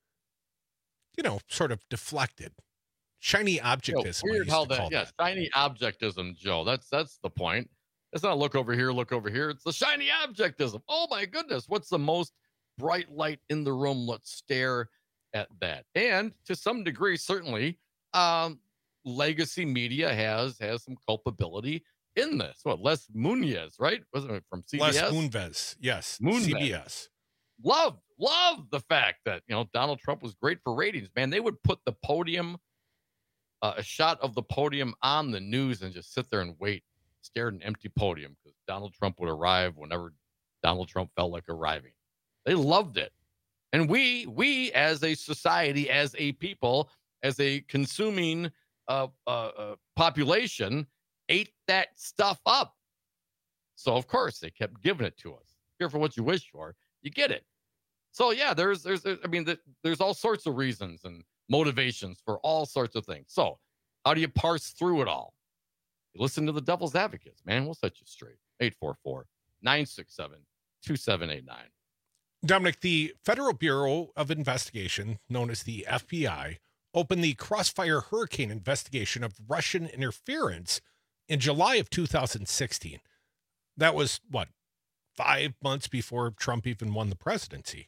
You know, sort of deflected. Shiny objectism. You know, weird how that, yeah, that. Shiny objectism, Joe. That's that's the point. It's not look over here, look over here. It's the shiny objectism. Oh my goodness, what's the most bright light in the room? Let's stare at that. And to some degree, certainly, um, legacy media has has some culpability in this. What, Les Moonves, right? Wasn't it from C B S? Les Moonves, yes. Moonves. C B S. Love, love the fact that, you know, Donald Trump was great for ratings. Man, they would put the podium. Uh, a shot of the podium on the news and just sit there and wait, stare at an empty podium because Donald Trump would arrive whenever Donald Trump felt like arriving. They loved it. And we, we as a society, as a people, as a consuming uh, uh, uh, population, ate that stuff up. So, of course, they kept giving it to us. Here for what you wish for, you get it. So, yeah, there's, there's, I mean, there's all sorts of reasons and motivations for all sorts of things. So how do you parse through it all? You listen to the Devil's Advocates, man. We'll set you straight. eight four four, nine six seven, two seven eight nine. Dominic, the Federal Bureau of Investigation, known as the F B I, opened the Crossfire Hurricane investigation of Russian interference in July of two thousand sixteen. That was, what, five months before Trump even won the presidency,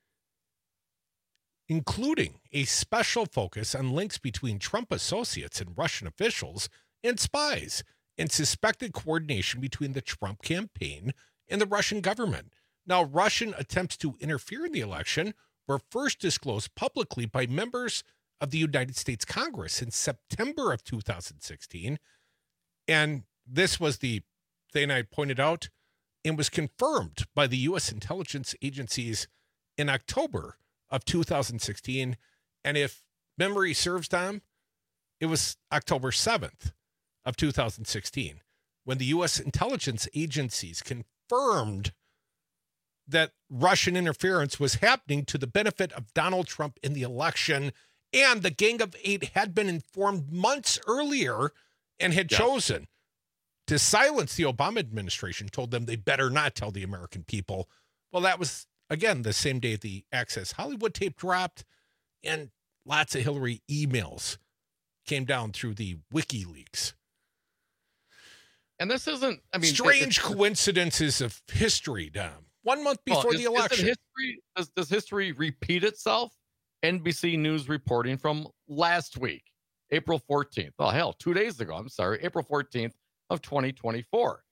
including a special focus on links between Trump associates and Russian officials and spies, and suspected coordination between the Trump campaign and the Russian government. Now, Russian attempts to interfere in the election were first disclosed publicly by members of the United States Congress in September of two thousand sixteen. And this was the thing I pointed out and was confirmed by the U S intelligence agencies in October of two thousand sixteen. And if memory serves, Tom, it was October seventh of two thousand sixteen when the U S intelligence agencies confirmed that Russian interference was happening to the benefit of Donald Trump in the election. And the Gang of Eight had been informed months earlier and had yes. chosen to silence the Obama administration, told them they better not tell the American people. Well, that was, again, the same day the Access Hollywood tape dropped, and lots of Hillary emails came down through the WikiLeaks. And this isn't, I mean, strange coincidences of history, Dom. One month before well, is, the election. History, does, does history repeat itself? N B C News reporting from last week, April fourteenth. Oh, hell, two days ago. I'm sorry, April fourteenth of twenty twenty-four.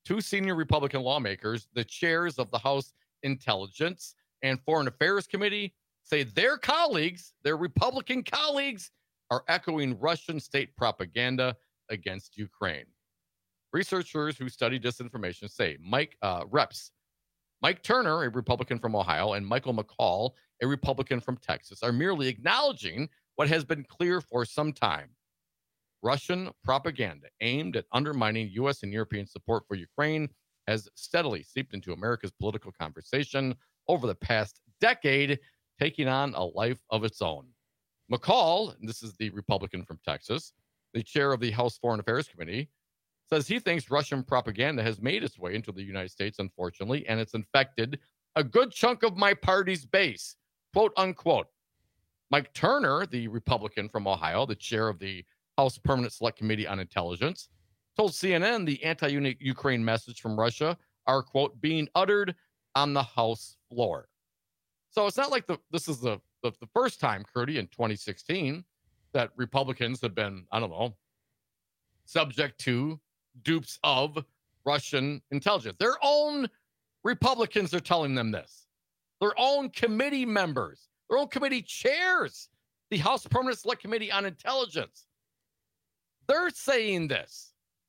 two senior Republican lawmakers, the chairs of the House Intelligence and Foreign Affairs Committee, say their colleagues, their Republican colleagues, are echoing Russian state propaganda against Ukraine. Researchers who study disinformation say Mike uh, Reps, Mike Turner, a Republican from Ohio, and Michael McCaul, a Republican from Texas, are merely acknowledging what has been clear for some time. Russian propaganda aimed at undermining U S and European support for Ukraine has steadily seeped into America's political conversation over the past decade, taking on a life of its own. McCaul, and this is the Republican from Texas, the chair of the House Foreign Affairs Committee, says he thinks Russian propaganda has made its way into the United States, unfortunately, and it's infected a good chunk of my party's base, quote unquote. Mike Turner, the Republican from Ohio, the chair of the House Permanent Select Committee on Intelligence, told C N N the anti-Ukraine message from Russia are, quote, being uttered on the House floor. So it's not like the this is the, the, the first time, Curdy, in twenty sixteen that Republicans have been, I don't know, subject to, dupes of Russian intelligence. Their own Republicans are telling them this. Their own committee members, their own committee chairs, the House Permanent Select Committee on Intelligence, they're saying this.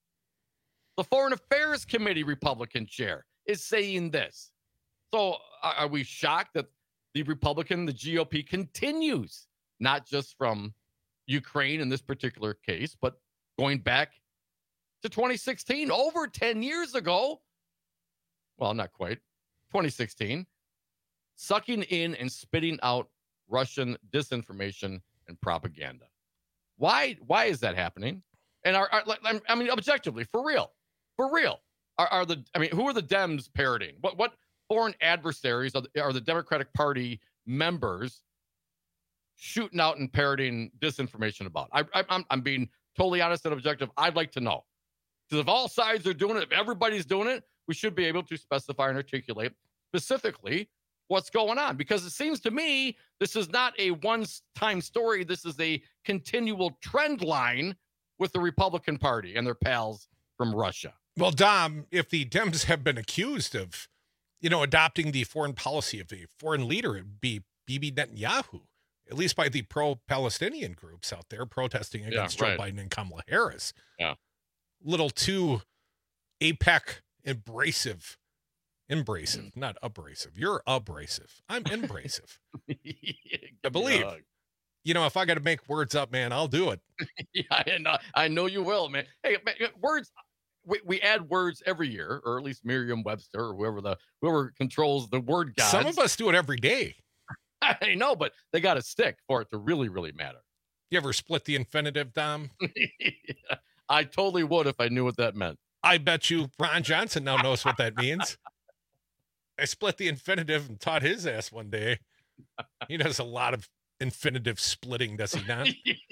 The Foreign Affairs Committee Republican chair is saying this. So are, are we shocked that the Republican, the G O P continues, not just from Ukraine in this particular case, but going back to twenty sixteen, over ten years ago, well, not quite, twenty sixteen, sucking in and spitting out Russian disinformation and propaganda. Why, why is that happening? And are, are I mean, objectively, for real, for real, are, are the, I mean, who are the Dems parroting? What, what foreign adversaries are the, are the Democratic Party members shooting out and parroting disinformation about? I, I, I'm, I'm being totally honest and objective. I'd like to know. Because if all sides are doing it, if everybody's doing it, we should be able to specify and articulate specifically what's going on. Because it seems to me this is not a one-time story. This is a continual trend line with the Republican Party and their pals from Russia. Well, Dom, if the Dems have been accused of, you know, adopting the foreign policy of a foreign leader, it'd be Bibi Netanyahu, at least by the pro-Palestinian groups out there protesting against Yeah, Joe right. Biden and Kamala Harris. Yeah. Little too APEC abrasive. Embracive, not abrasive. You're abrasive. I'm embracive. I believe. Yeah. You know, if I got to make words up, man, I'll do it. Yeah, I know, I know you will, man. Hey, man, words, we, we add words every year, or at least Merriam-Webster or whoever the whoever controls the word gods. Some of us do it every day. I know, but they got to stick for it to really, really matter. You ever split the infinitive, Dom? I totally would if I knew what that meant. I bet you Ron Johnson now knows what that means. I split the infinitive and taught his ass one day. He does a lot of infinitive splitting, does he not?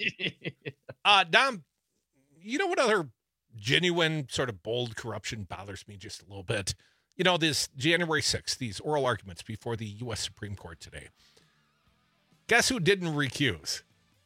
uh, Dom, you know what other genuine sort of bold corruption bothers me just a little bit? You know, this January sixth, these oral arguments before the U S Supreme Court today. Guess who didn't recuse?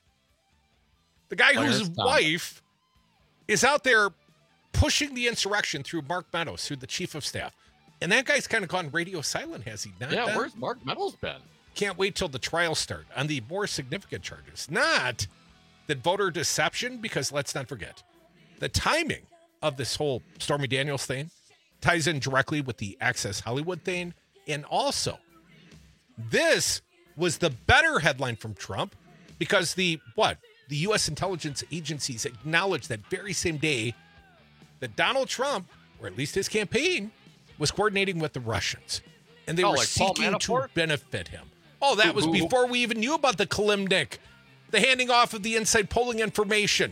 The guy Clarence whose Thomas. wife is out there pushing the insurrection through Mark Meadows, through the chief of staff. And that guy's kind of gone radio silent, has he not? Yeah, Don? where's Mark Meadows been? Can't wait till the trials start on the more significant charges. Not that voter deception, because let's not forget, the timing of this whole Stormy Daniels thing ties in directly with the Access Hollywood thing. And also, this was the better headline from Trump because the, what? The U S intelligence agencies acknowledged that very same day that Donald Trump, or at least his campaign, was coordinating with the Russians. And they Oh, were like Paul seeking to Manafort? benefit him. Oh, that Who- was who- who- before we even knew about the Kalimnik, the handing off of the inside polling information.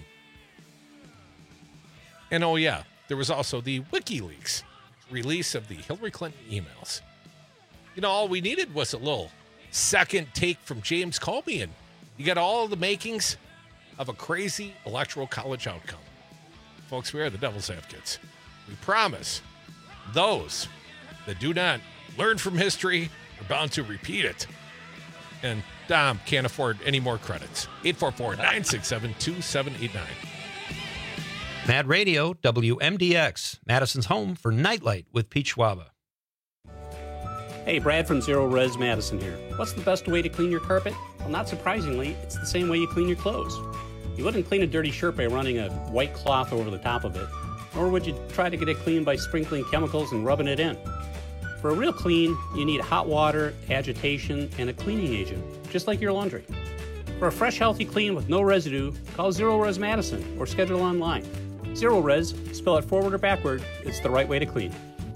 And oh, yeah, there was also the WikiLeaks release of the Hillary Clinton emails. You know, all we needed was a little second take from James Comey, and you got all the makings of a crazy electoral college outcome. Folks, we are the Devil's Advocates. We promise those that do not learn from history are bound to repeat it. And Dom can't afford any more credits. eight four four, nine six seven, two seven eight nine. Mad Radio, W M D X, Madison's home for Nightlight with Pete Schwaba. Hey, Brad from Zero Res Madison here. What's the best way to clean your carpet? Well, not surprisingly, it's the same way you clean your clothes. You wouldn't clean a dirty shirt by running a white cloth over the top of it, nor would you try to get it clean by sprinkling chemicals and rubbing it in. For a real clean, you need hot water, agitation, and a cleaning agent, just like your laundry. For a fresh, healthy clean with no residue, call Zero Res Madison or schedule online. Zero Res, spell it forward or backward, it's the right way to clean.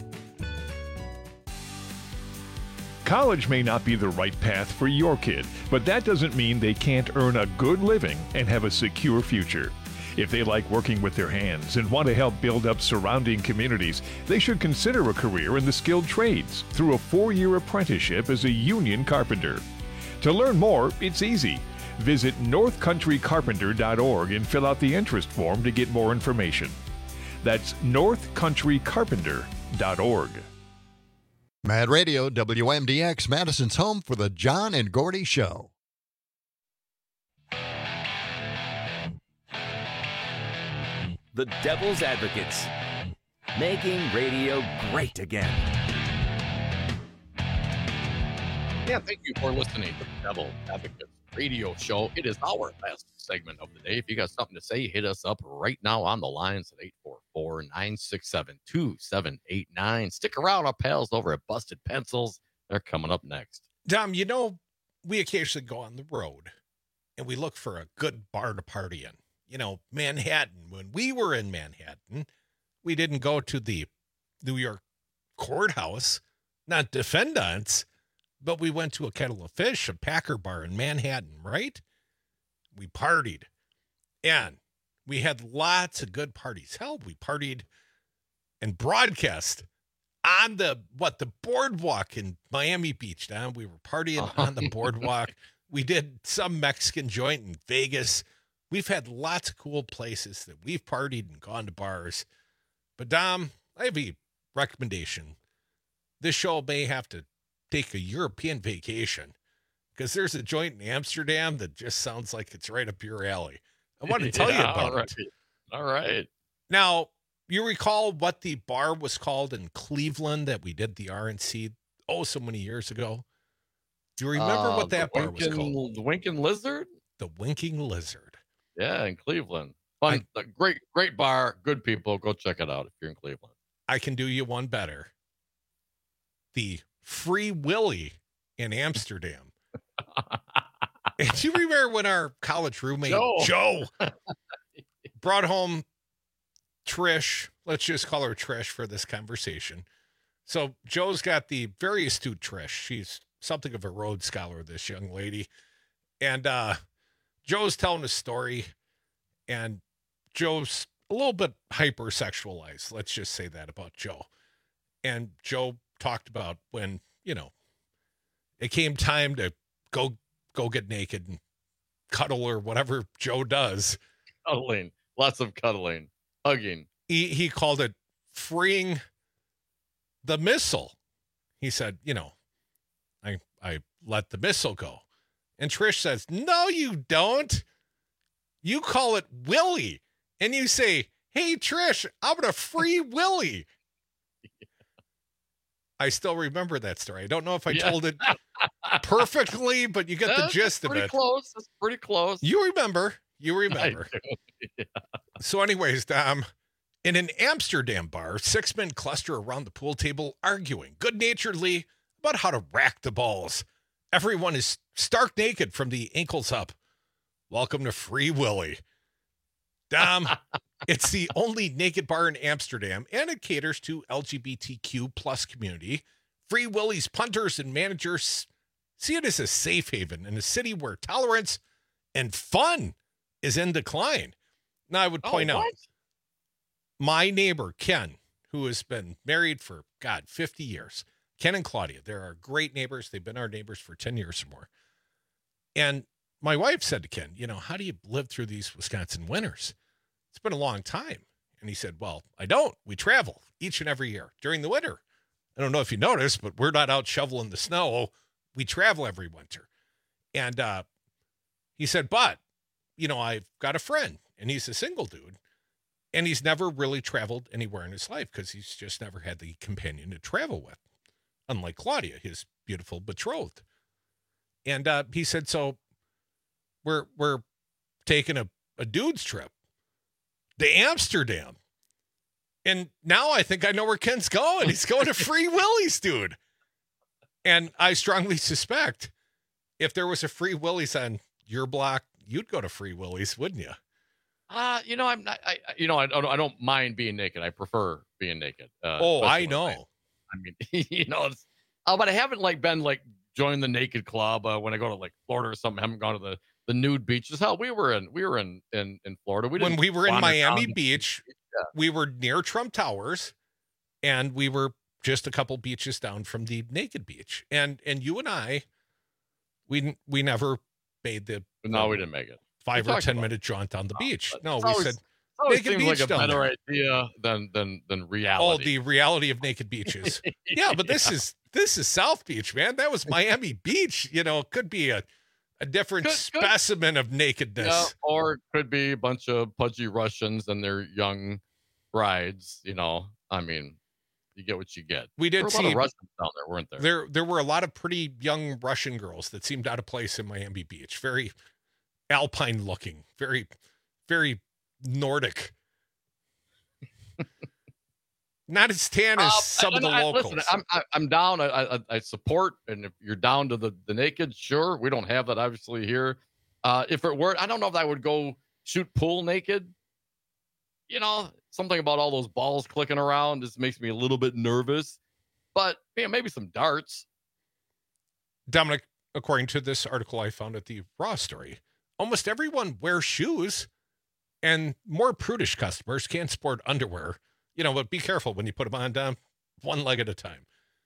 College may not be the right path for your kid, but that doesn't mean they can't earn a good living and have a secure future. If they like working with their hands and want to help build up surrounding communities, they should consider a career in the skilled trades through a four-year apprenticeship as a union carpenter. To learn more, it's easy. Visit north country carpenter dot org and fill out the interest form to get more information. That's north country carpenter dot org. Mad Radio, W M D X, Madison's home for the John and Gordy Show. The Devil's Advocates, making radio great again. Yeah, thank you for listening to the Devil's Advocates radio show. It is our last segment of the day. If you got something to say, hit us up right now on the lines at eight four four, nine six seven, two seven eight nine. Stick around, our pals over at Busted Pencils. They're coming up next. Dom, you know, we occasionally go on the road and we look for a good bar to party in. You know, Manhattan. When we were in Manhattan, we didn't go to the New York courthouse, not defendants, but we went to a Kettle of Fish, a Packer bar in Manhattan, right? We partied. And we had lots of good parties. Hell, we partied and broadcast on the, what, the boardwalk in Miami Beach. Now we were partying on the boardwalk. We did some Mexican joint in Vegas. We've had lots of cool places that we've partied and gone to bars. But, Dom, I have a recommendation. This show may have to take a European vacation because there's a joint in Amsterdam that just sounds like it's right up your alley. I want to tell Yeah, you about all right. it. All right. Now, you recall what the bar was called in Cleveland that we did the R N C oh so many years ago? Do you remember Uh, what that the bar was Winking- called? The Winking Lizard? The Winking Lizard. Yeah, in Cleveland. Fun, a great, great bar. Good people. Go check it out if you're in Cleveland. I can do you one better. The Free Willy in Amsterdam. And do you remember when our college roommate Joe. Joe brought home Trish? Let's just call her Trish for this conversation. So Joe's got the very astute Trish. She's something of a Rhodes Scholar, this young lady. And uh, Joe's telling a story, and Joe's a little bit hypersexualized. Let's just say that about Joe. And Joe talked about when, you know, it came time to go go get naked and cuddle or whatever Joe does. Cuddling. Lots of cuddling. Hugging. He he called it freeing the missile. He said, you know, I I let the missile go. And Trish says, no, you don't. You call it Willie. And you say, hey, Trish, I'm going to free Willie. I still remember that story. I don't know if I Yeah. told it perfectly, but you get the That's gist of pretty it. close. That's pretty close. You remember. You remember. I do. Yeah. So anyways, Dom, in an Amsterdam bar, six men cluster around the pool table arguing good-naturedly about how to rack the balls. Everyone is stark naked from the ankles up. Welcome to Free Willy. Dom, it's the only naked bar in Amsterdam, and it caters to L G B T Q plus community. Free Willy's punters and managers see it as a safe haven in a city where tolerance and fun is in decline. Now, I would point Oh, out what? my neighbor, Ken, who has been married for, God, fifty years, Ken and Claudia, they're our great neighbors. They've been our neighbors for ten years or more. And my wife said to Ken, you know, how do you live through these Wisconsin winters? It's been a long time. And he said, well, I don't. We travel each and every year during the winter. I don't know if you noticed, but we're not out shoveling the snow. We travel every winter. And uh, he said, but, you know, I've got a friend, and he's a single dude, And he's never really traveled anywhere in his life because he's just never had the companion to travel with, unlike Claudia, his beautiful betrothed. And uh, he said, so we're we're taking a, a dude's trip to Amsterdam. And now I think I know where Ken's going. He's going to Free Willie's, dude. And I strongly suspect if there was a Free Willie's on your block, you'd go to Free Willie's, wouldn't you? Uh, you know, I'm not, I, you know, I don't, I don't mind being naked. I prefer being naked. Uh, oh, I know. I, I mean, you know, it's, uh, but I haven't like been like joined the naked club uh, when I go to like Florida or something. I haven't gone to the, the nude beaches. Hell, we were in, we were in, in, in Florida. We didn't when we were in Miami down. Beach, yeah. We were near Trump Towers, and we were just a couple beaches down from the naked beach. And, and you and I, we, we never made the, no, we didn't make it. Five or ten minute jaunt on the no, beach. No, we always, said naked seems beach like a better there. idea than than than Oh, reality. the reality of naked beaches. Yeah, but this yeah. is this is South Beach, man. That was Miami Beach. You know, it could be a a different Good, specimen good. of nakedness. Yeah, or it could be a bunch of pudgy Russians and their young brides. You know, I mean, you get what you get. We did there were see a lot of Russians down there, weren't there? There there were a lot of pretty young Russian girls that seemed out of place in Miami Beach. Very alpine looking, very, very Nordic. Not as tan as uh, some of the I, locals. Listen, I'm I, I'm down. I, I I support, and if you're down to the the naked, sure. We don't have that obviously here. Uh, if it were, I don't know if I would go shoot pool naked. You know, something about all those balls clicking around just makes me a little bit nervous. But yeah, maybe some darts. Dominic, according to this article I found at the Raw story, almost everyone wears shoes, and more prudish customers can't sport underwear. You know, but be careful when you put them on down one leg at a time.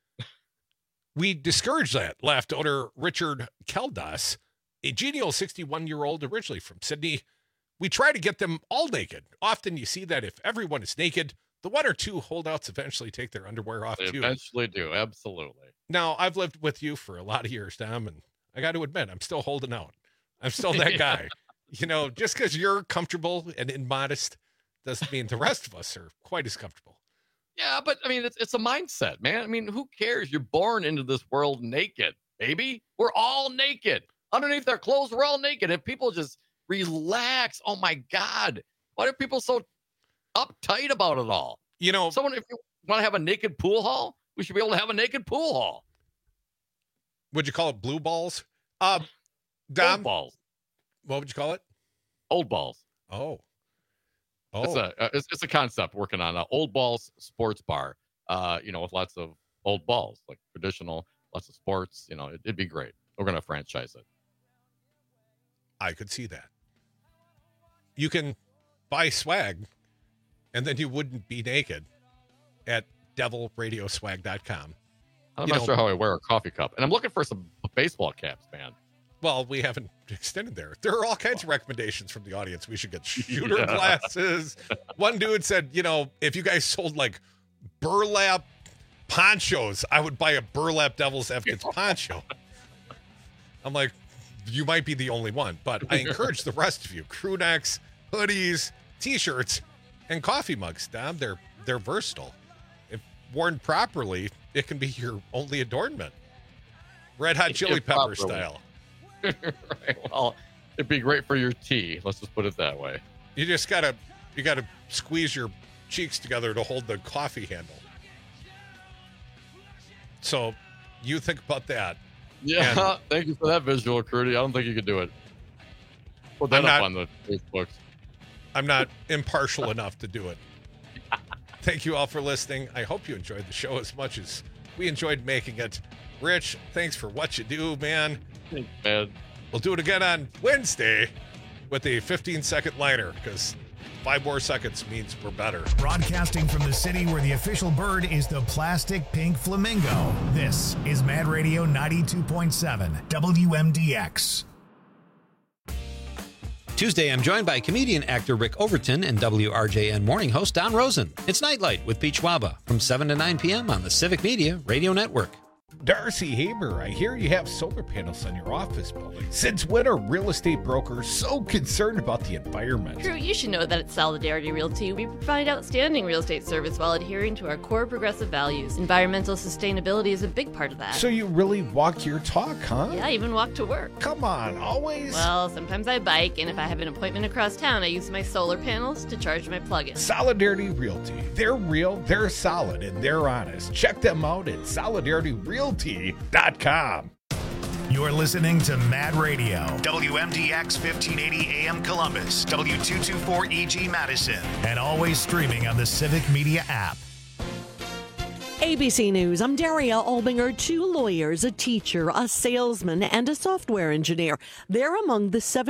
We discourage that, laughed owner Richard Keldas, a genial sixty-one-year-old originally from Sydney. We try to get them all naked. Often you see that if everyone is naked, the one or two holdouts eventually take their underwear off They too. eventually do, absolutely. Now, I've lived with you for a lot of years, Dom, and I got to admit, I'm still holding out. I'm still that guy. You know, just because you're comfortable and immodest doesn't mean the rest of us are quite as comfortable. Yeah, but I mean, it's it's a mindset, man. I mean, who cares? You're born into this world naked, baby. We're all naked. Underneath their clothes, we're all naked. If people just relax, oh my God, why are people so uptight about it all? You know, someone, if you want to have a naked pool hall, we should be able to have a naked pool hall. Would you call it blue balls? Uh, Dom, Old balls. What would you call it? Old balls. Oh. Oh. It's a uh, it's, it's a concept working on a old balls sports bar. Uh, you know, with lots of old balls, like traditional, lots of sports. You know, it, it'd be great. We're gonna franchise it. I could see that. You can buy swag, and then you wouldn't be naked at devil radio swag dot com. I'm you not know, sure how I wear a coffee cup, and I'm looking for some baseball caps, man. Well, we haven't extended there. There are all kinds of recommendations from the audience. We should get shooter Yeah. glasses. One dude said, you know, if you guys sold like burlap ponchos, I would buy a burlap Devil's Advocates poncho. I'm like, you might be the only one, but I encourage the rest of you. Crew necks, hoodies, t-shirts, and coffee mugs, Dom. They're they're versatile. If worn properly, it can be your only adornment. Red Hot Chili If Pepper properly. style. Right. Well, it'd be great for your tea. Let's just put it that way. You just gotta you gotta squeeze your cheeks together to hold the coffee handle. So you think about that. Yeah, And thank you for that visual, Crudy. I don't think you could do it. Put that I'm up not- on the Facebooks. I'm not impartial enough to do it. Thank you all for listening. I hope you enjoyed the show as much as we enjoyed making it. Rich, thanks for what you do, man. Thanks, man. We'll do it again on Wednesday with a fifteen second liner because five more seconds means we're better. Broadcasting from the city where the official bird is the plastic pink flamingo. This is Mad Radio ninety-two point seven W M D X. Tuesday, I'm joined by comedian actor Rick Overton and W R J N morning host Don Rosen. It's Nightlight with Pete Schwaba from seven to nine p.m. on the Civic Media Radio Network. Darcy Haber, I hear you have solar panels on your office building. Since when are real estate brokers so concerned about the environment? Drew, you should know that at Solidarity Realty, we provide outstanding real estate service while adhering to our core progressive values. Environmental sustainability is a big part of that. So you really walk your talk, huh? Yeah, I even walk to work. Come on, always? Well, sometimes I bike, and if I have an appointment across town, I use my solar panels to charge my plug-in. Solidarity Realty. They're real, they're solid, and they're honest. Check them out at solidarity realty dot com. You're listening to Mad Radio, W M D X fifteen eighty A M Columbus, W two twenty-four E G Madison, and always streaming on the Civic Media app. A B C News, I'm Daria Albinger. Two lawyers, a teacher, a salesman, and a software engineer. They're among the seven